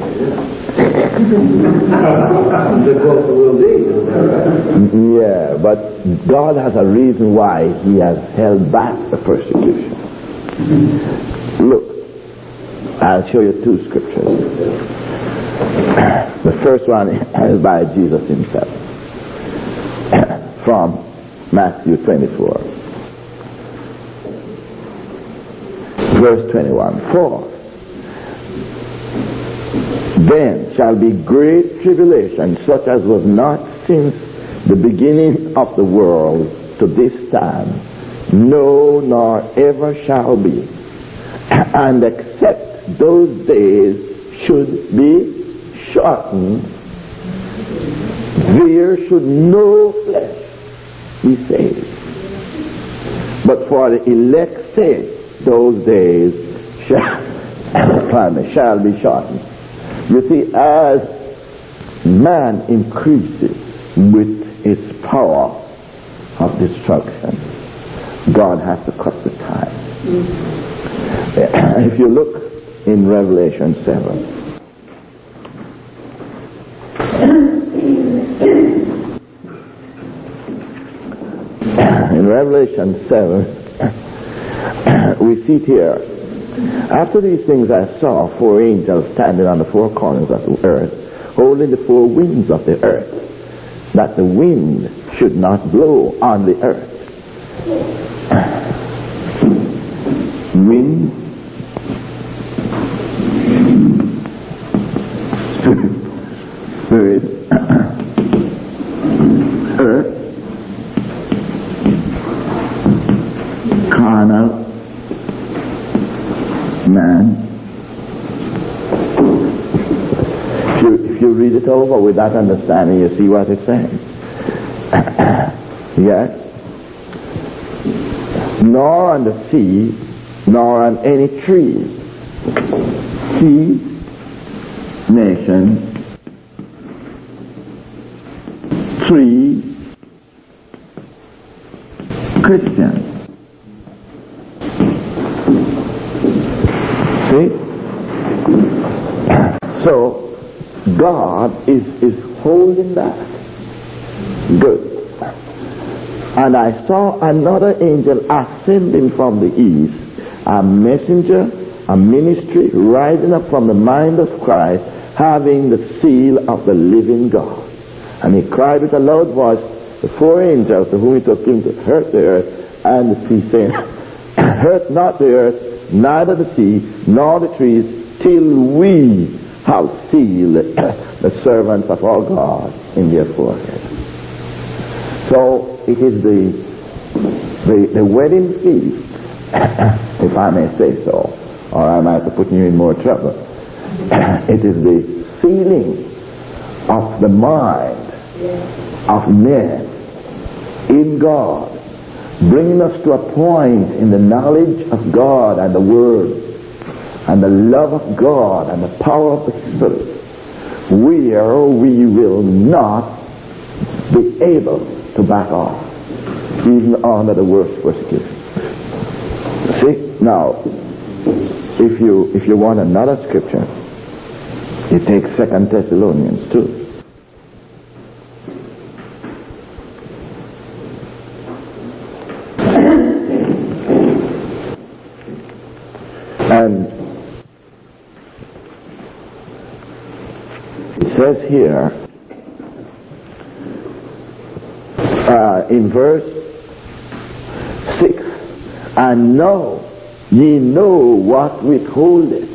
Yeah, but God has a reason why He has held back the persecution. Look, I'll show you two scriptures. The first one is by Jesus Himself. From Matthew twenty-four. Verse twenty-one. For then shall be great tribulation, such as was not since the beginning of the world to this time, no, nor ever shall be. And except those days should be shortened, there should no flesh be saved. But for the elect's sake, those days shall, shall be shortened. You see, as man increases with its power of destruction, God has to cut the time. Mm-hmm. If you look in Revelation seven, in Revelation seven, we see it here. After these things I saw four angels standing on the four corners of the earth, holding the four winds of the earth, that the wind should not blow on the earth. Wind, spirit, earth, carnal, man. If you, if you read it over with that understanding, you see what it's saying. Yes. Nor on the sea, nor on any tree. Sea, nation, tree, Christian. See? So, God is, is holding that. Good. And I saw another angel ascending from the east, a messenger, a ministry rising up from the mind of Christ, having the seal of the living God. And he cried with a loud voice, the four angels to whom he took him to hurt the earth and the sea, saying, hurt not the earth, neither the sea, nor the trees, till we have sealed the servants of our God in their forehead. So it is the, the, the wedding feast, if I may say so, or I might be putting you in more trouble. It is the sealing of the mind of men in God, bringing us to a point in the knowledge of God and the Word and the love of God and the power of the Spirit, where we will not be able to back off, even under the worst persecution. See, now, if you if you want another scripture, you take Second Thessalonians two. And it says here, uh, in verse six, and now ye know what withholdeth.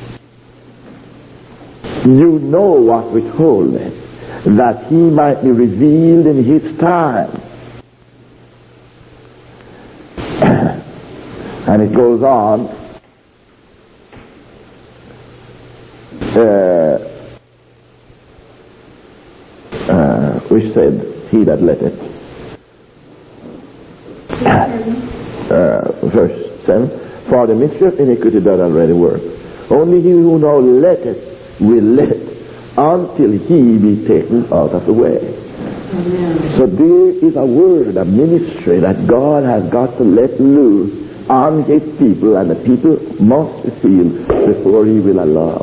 You know what withholdeth, that he might be revealed in his time. And it goes on, Uh, uh, which said, he that letteth. Uh, verse seven, for the mystery of iniquity doth already work. Only he who now letteth will let until he be taken out of the way. Amen. So there is a word, a ministry that God has got to let loose on his people, and the people must be sealed before he will allow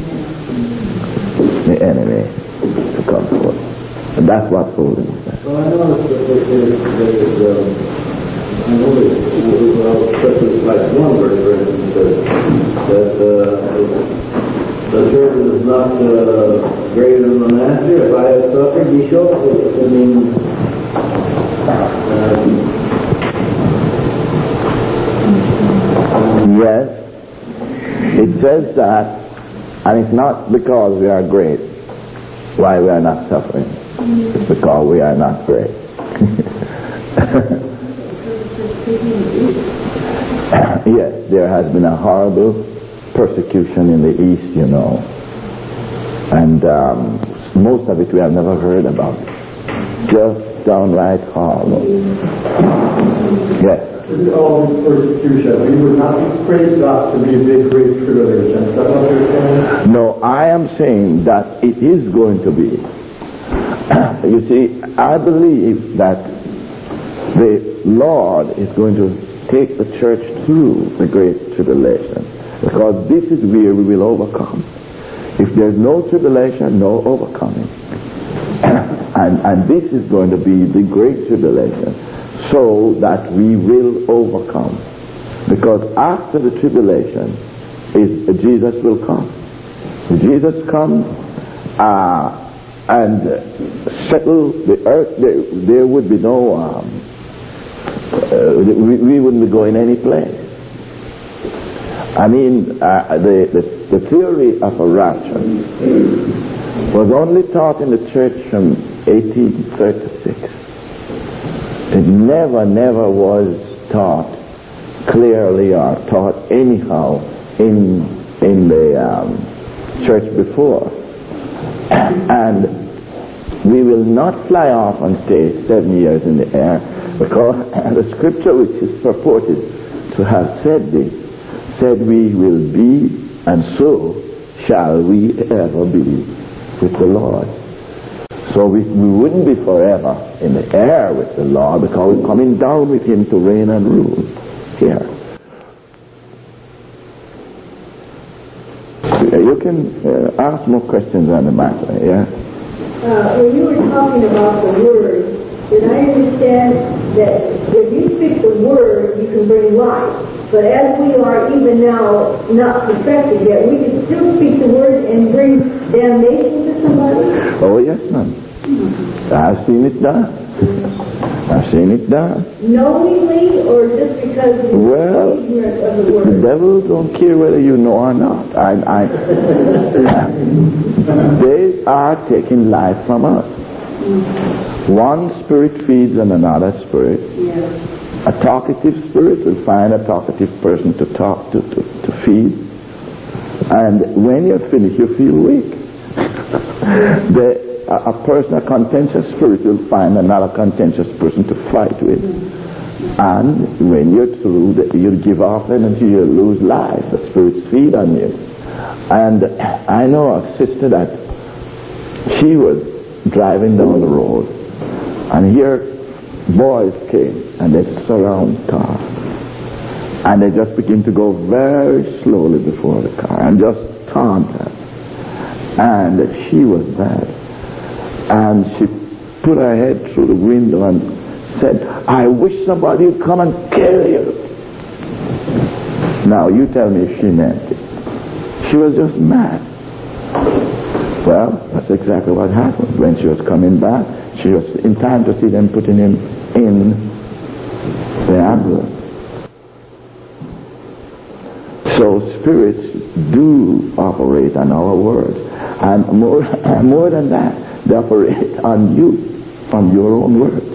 the enemy to come forth. And that's what's holding us back. Well, I noticed that there is, there is um, I noticed, well, especially like one verse, for instance, that, that uh, the servant is not uh, greater than the master. If I have suffered, ye shall. I mean, um, yes, it says that. And it's not because we are great why we are not suffering. It's because we are not great. Yes, there has been a horrible persecution in the East, you know. And um, most of it we have never heard about. Just downright horrible. Yes. All this persecution, we would not praise God to be a big, great tribulation. Is that what you're saying? No, I am saying that it is going to be. You see, I believe that the Lord is going to take the church through the great tribulation, because this is where we will overcome. If there's no tribulation, no overcoming. and, and this is going to be the great tribulation, so that we will overcome. Because after the tribulation, is Jesus will come. Jesus comes uh, and settle the earth. There, there would be no, um, uh, we, we wouldn't be going any place. I mean, uh, the, the, the theory of a rapture was only taught in the church from eighteen thirty-six. It never, never was taught clearly or taught anyhow in in the um, church before. And we will not fly off and stay seven years in the air, because the scripture which is purported to have said this, said we will be, and so shall we ever be with the Lord. So we, we wouldn't be forever in the air with the Lord, because we're coming down with him to reign and rule here. You can uh, ask more questions on the matter, yeah? Uh, when you were talking about the Word, did I understand that if you speak the Word, you can bring life? But as we are even now not perfected yet, we can still speak the Word and bring damnation to somebody? Oh, yes, ma'am. Mm-hmm. I've seen it done. I've seen it done. Knowingly, or just because of well, the ignorance of the Word? The devil don't care whether you know or not. I, I, they are taking life from us. Mm-hmm. One spirit feeds on another spirit. Yeah. A talkative spirit will find a talkative person to talk to, to, to feed. And when you're finished, you feel weak. the, a, a person, a contentious spirit will find another contentious person to fight with. And when you're through, you'll give off energy, you'll lose life. The spirits feed on you. And I know a sister that she was driving down the road, and here boys came and they surround the car, and they just begin to go very slowly before the car and just taunt her. And she was bad, and she put her head through the window and said, "I wish somebody would come and kill you." Now you tell me if she meant it. She was just mad. Well, that's exactly what happened. When she was coming back, she was in time to see them putting him in the ambulance. So spirits do operate on our words. And more, more than that, they operate on you from your own words.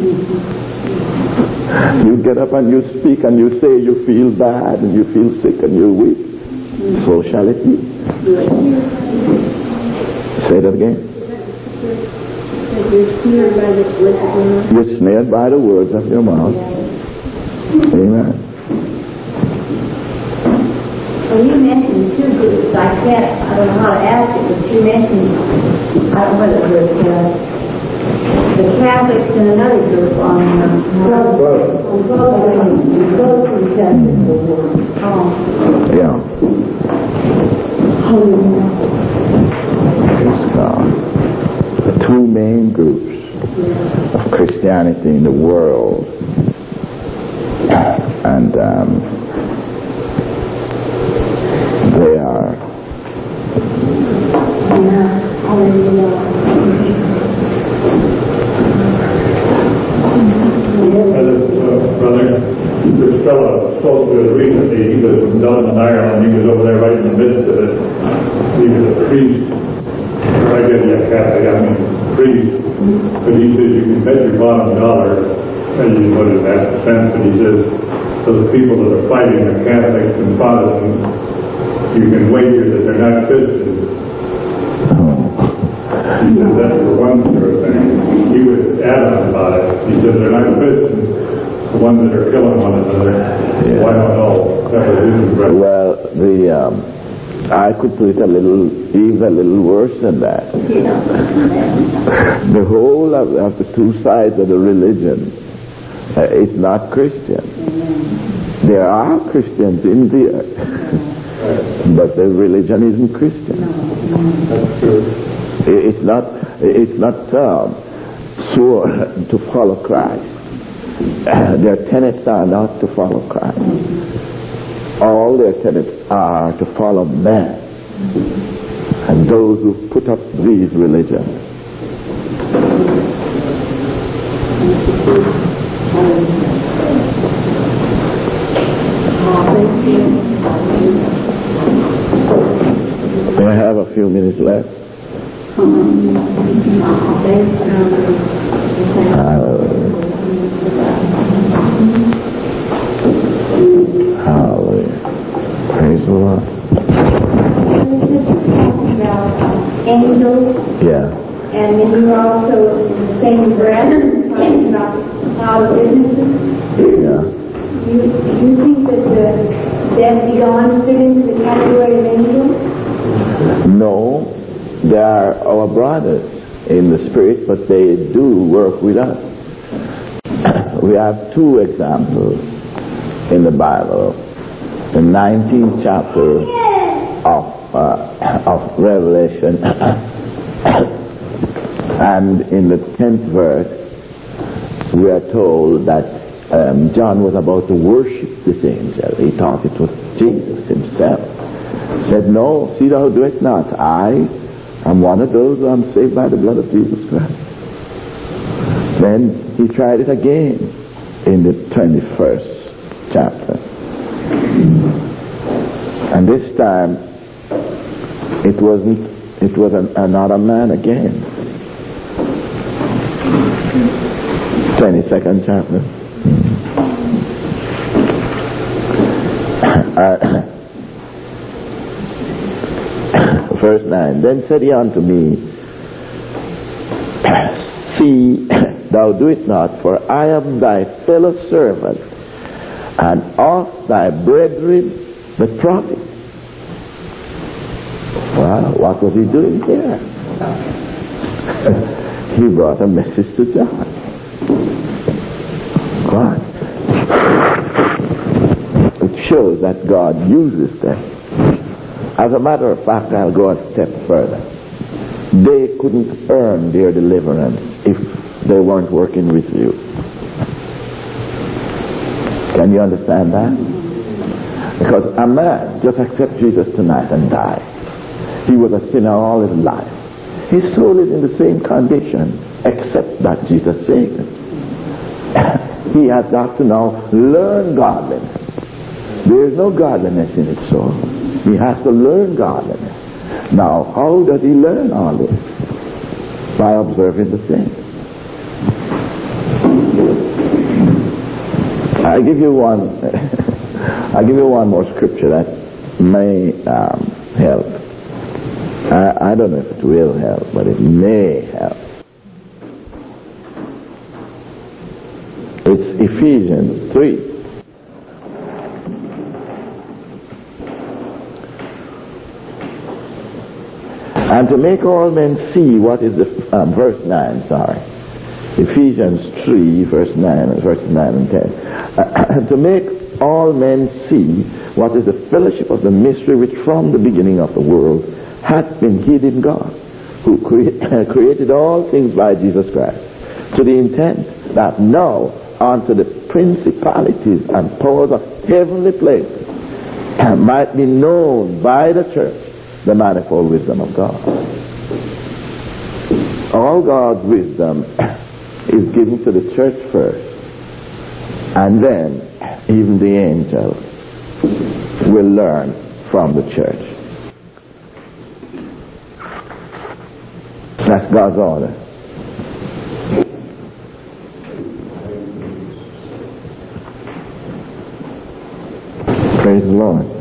You get up and you speak and you say you feel bad and you feel sick and you're weak. So shall it be. Say that again. You're snared by the words of your mouth. Amen. Well, you mentioned two groups. I can't, I don't know how to ask it, but you mentioned, I don't know whether it was uh, the Catholics and another group on uh, oh. Yeah. It's uh, the two main groups of Christianity in the world. And um, they are brother, this fellow spoke to us recently. He was from Dublin, Ireland. He was over there right in the midst of it. He was a priest, or I guess he's a Catholic, I mean priest. But he says you can bet your bottom dollar, and you put it in that sense, but he says to the people that are fighting the Catholics and Protestants, you can wager that they're not Christians. He says that's for one sort of thing. He was adamant about it. He says they're not Christians, the ones that are killing one another. Yeah. Well, I don't know. That was his breath. Well, the um, I could put it a little, even a little worse than that. The whole of, of the two sides of the religion uh, is not Christian. There are Christians in there, but the religion isn't Christian. That's true. It's not. It's not um, sure to follow Christ. Uh, their tenets are not to follow Christ. All their tenets are to follow men and those who put up these religions. May I have a few minutes left? Hallelujah. Hallelujah. Praise the Lord. Angels. Yeah. And then you also, in the same breath, talking about how the businesses. Yeah. You, you think that the dead beyond fit into the category of angels? No, they are our brothers in the spirit, but they do work with us. We have two examples in the Bible. The nineteenth chapter of, uh, of Revelation and in the tenth verse we are told that um, John was about to worship this angel. He thought it was Jesus himself. He said, "No, see thou do it not. I am one of those who am saved by the blood of Jesus Christ." Then he tried it again in the twenty-first chapter. And this time it wasn't, it was an, another man again. twenty-second chapter. Uh, verse nine. Then said he unto me, "See, thou do it not, for I am thy fellow servant, and of thy brethren the prophet." Well, what was he doing here? He brought a message to John. God. It shows that God uses them. As a matter of fact, I'll go a step further. They couldn't earn their deliverance if they weren't working with you. Can you understand that? Because a man just accept Jesus tonight and die. He was a sinner all his life. His soul is in the same condition, except that Jesus saved him. He has got to now learn godliness. There is no godliness in his soul. He has to learn godliness. Now, how does he learn all this? By observing the things. I give you one. I give you one more scripture that may um, help. I, I don't know if it will help, but it may help. It's Ephesians three. And to make all men see what is the um, verse nine, sorry. Ephesians three, verse nine, verses nine and ten. Uh, to make all men see what is the fellowship of the mystery which from the beginning of the world hath been hid in God, who cre- created all things by Jesus Christ, to the intent that now unto the principalities and powers of heavenly places might be known by the church the manifold wisdom of God. All God's wisdom is given to the church first, and then even the angels will learn from the church. That's God's order. Praise the Lord.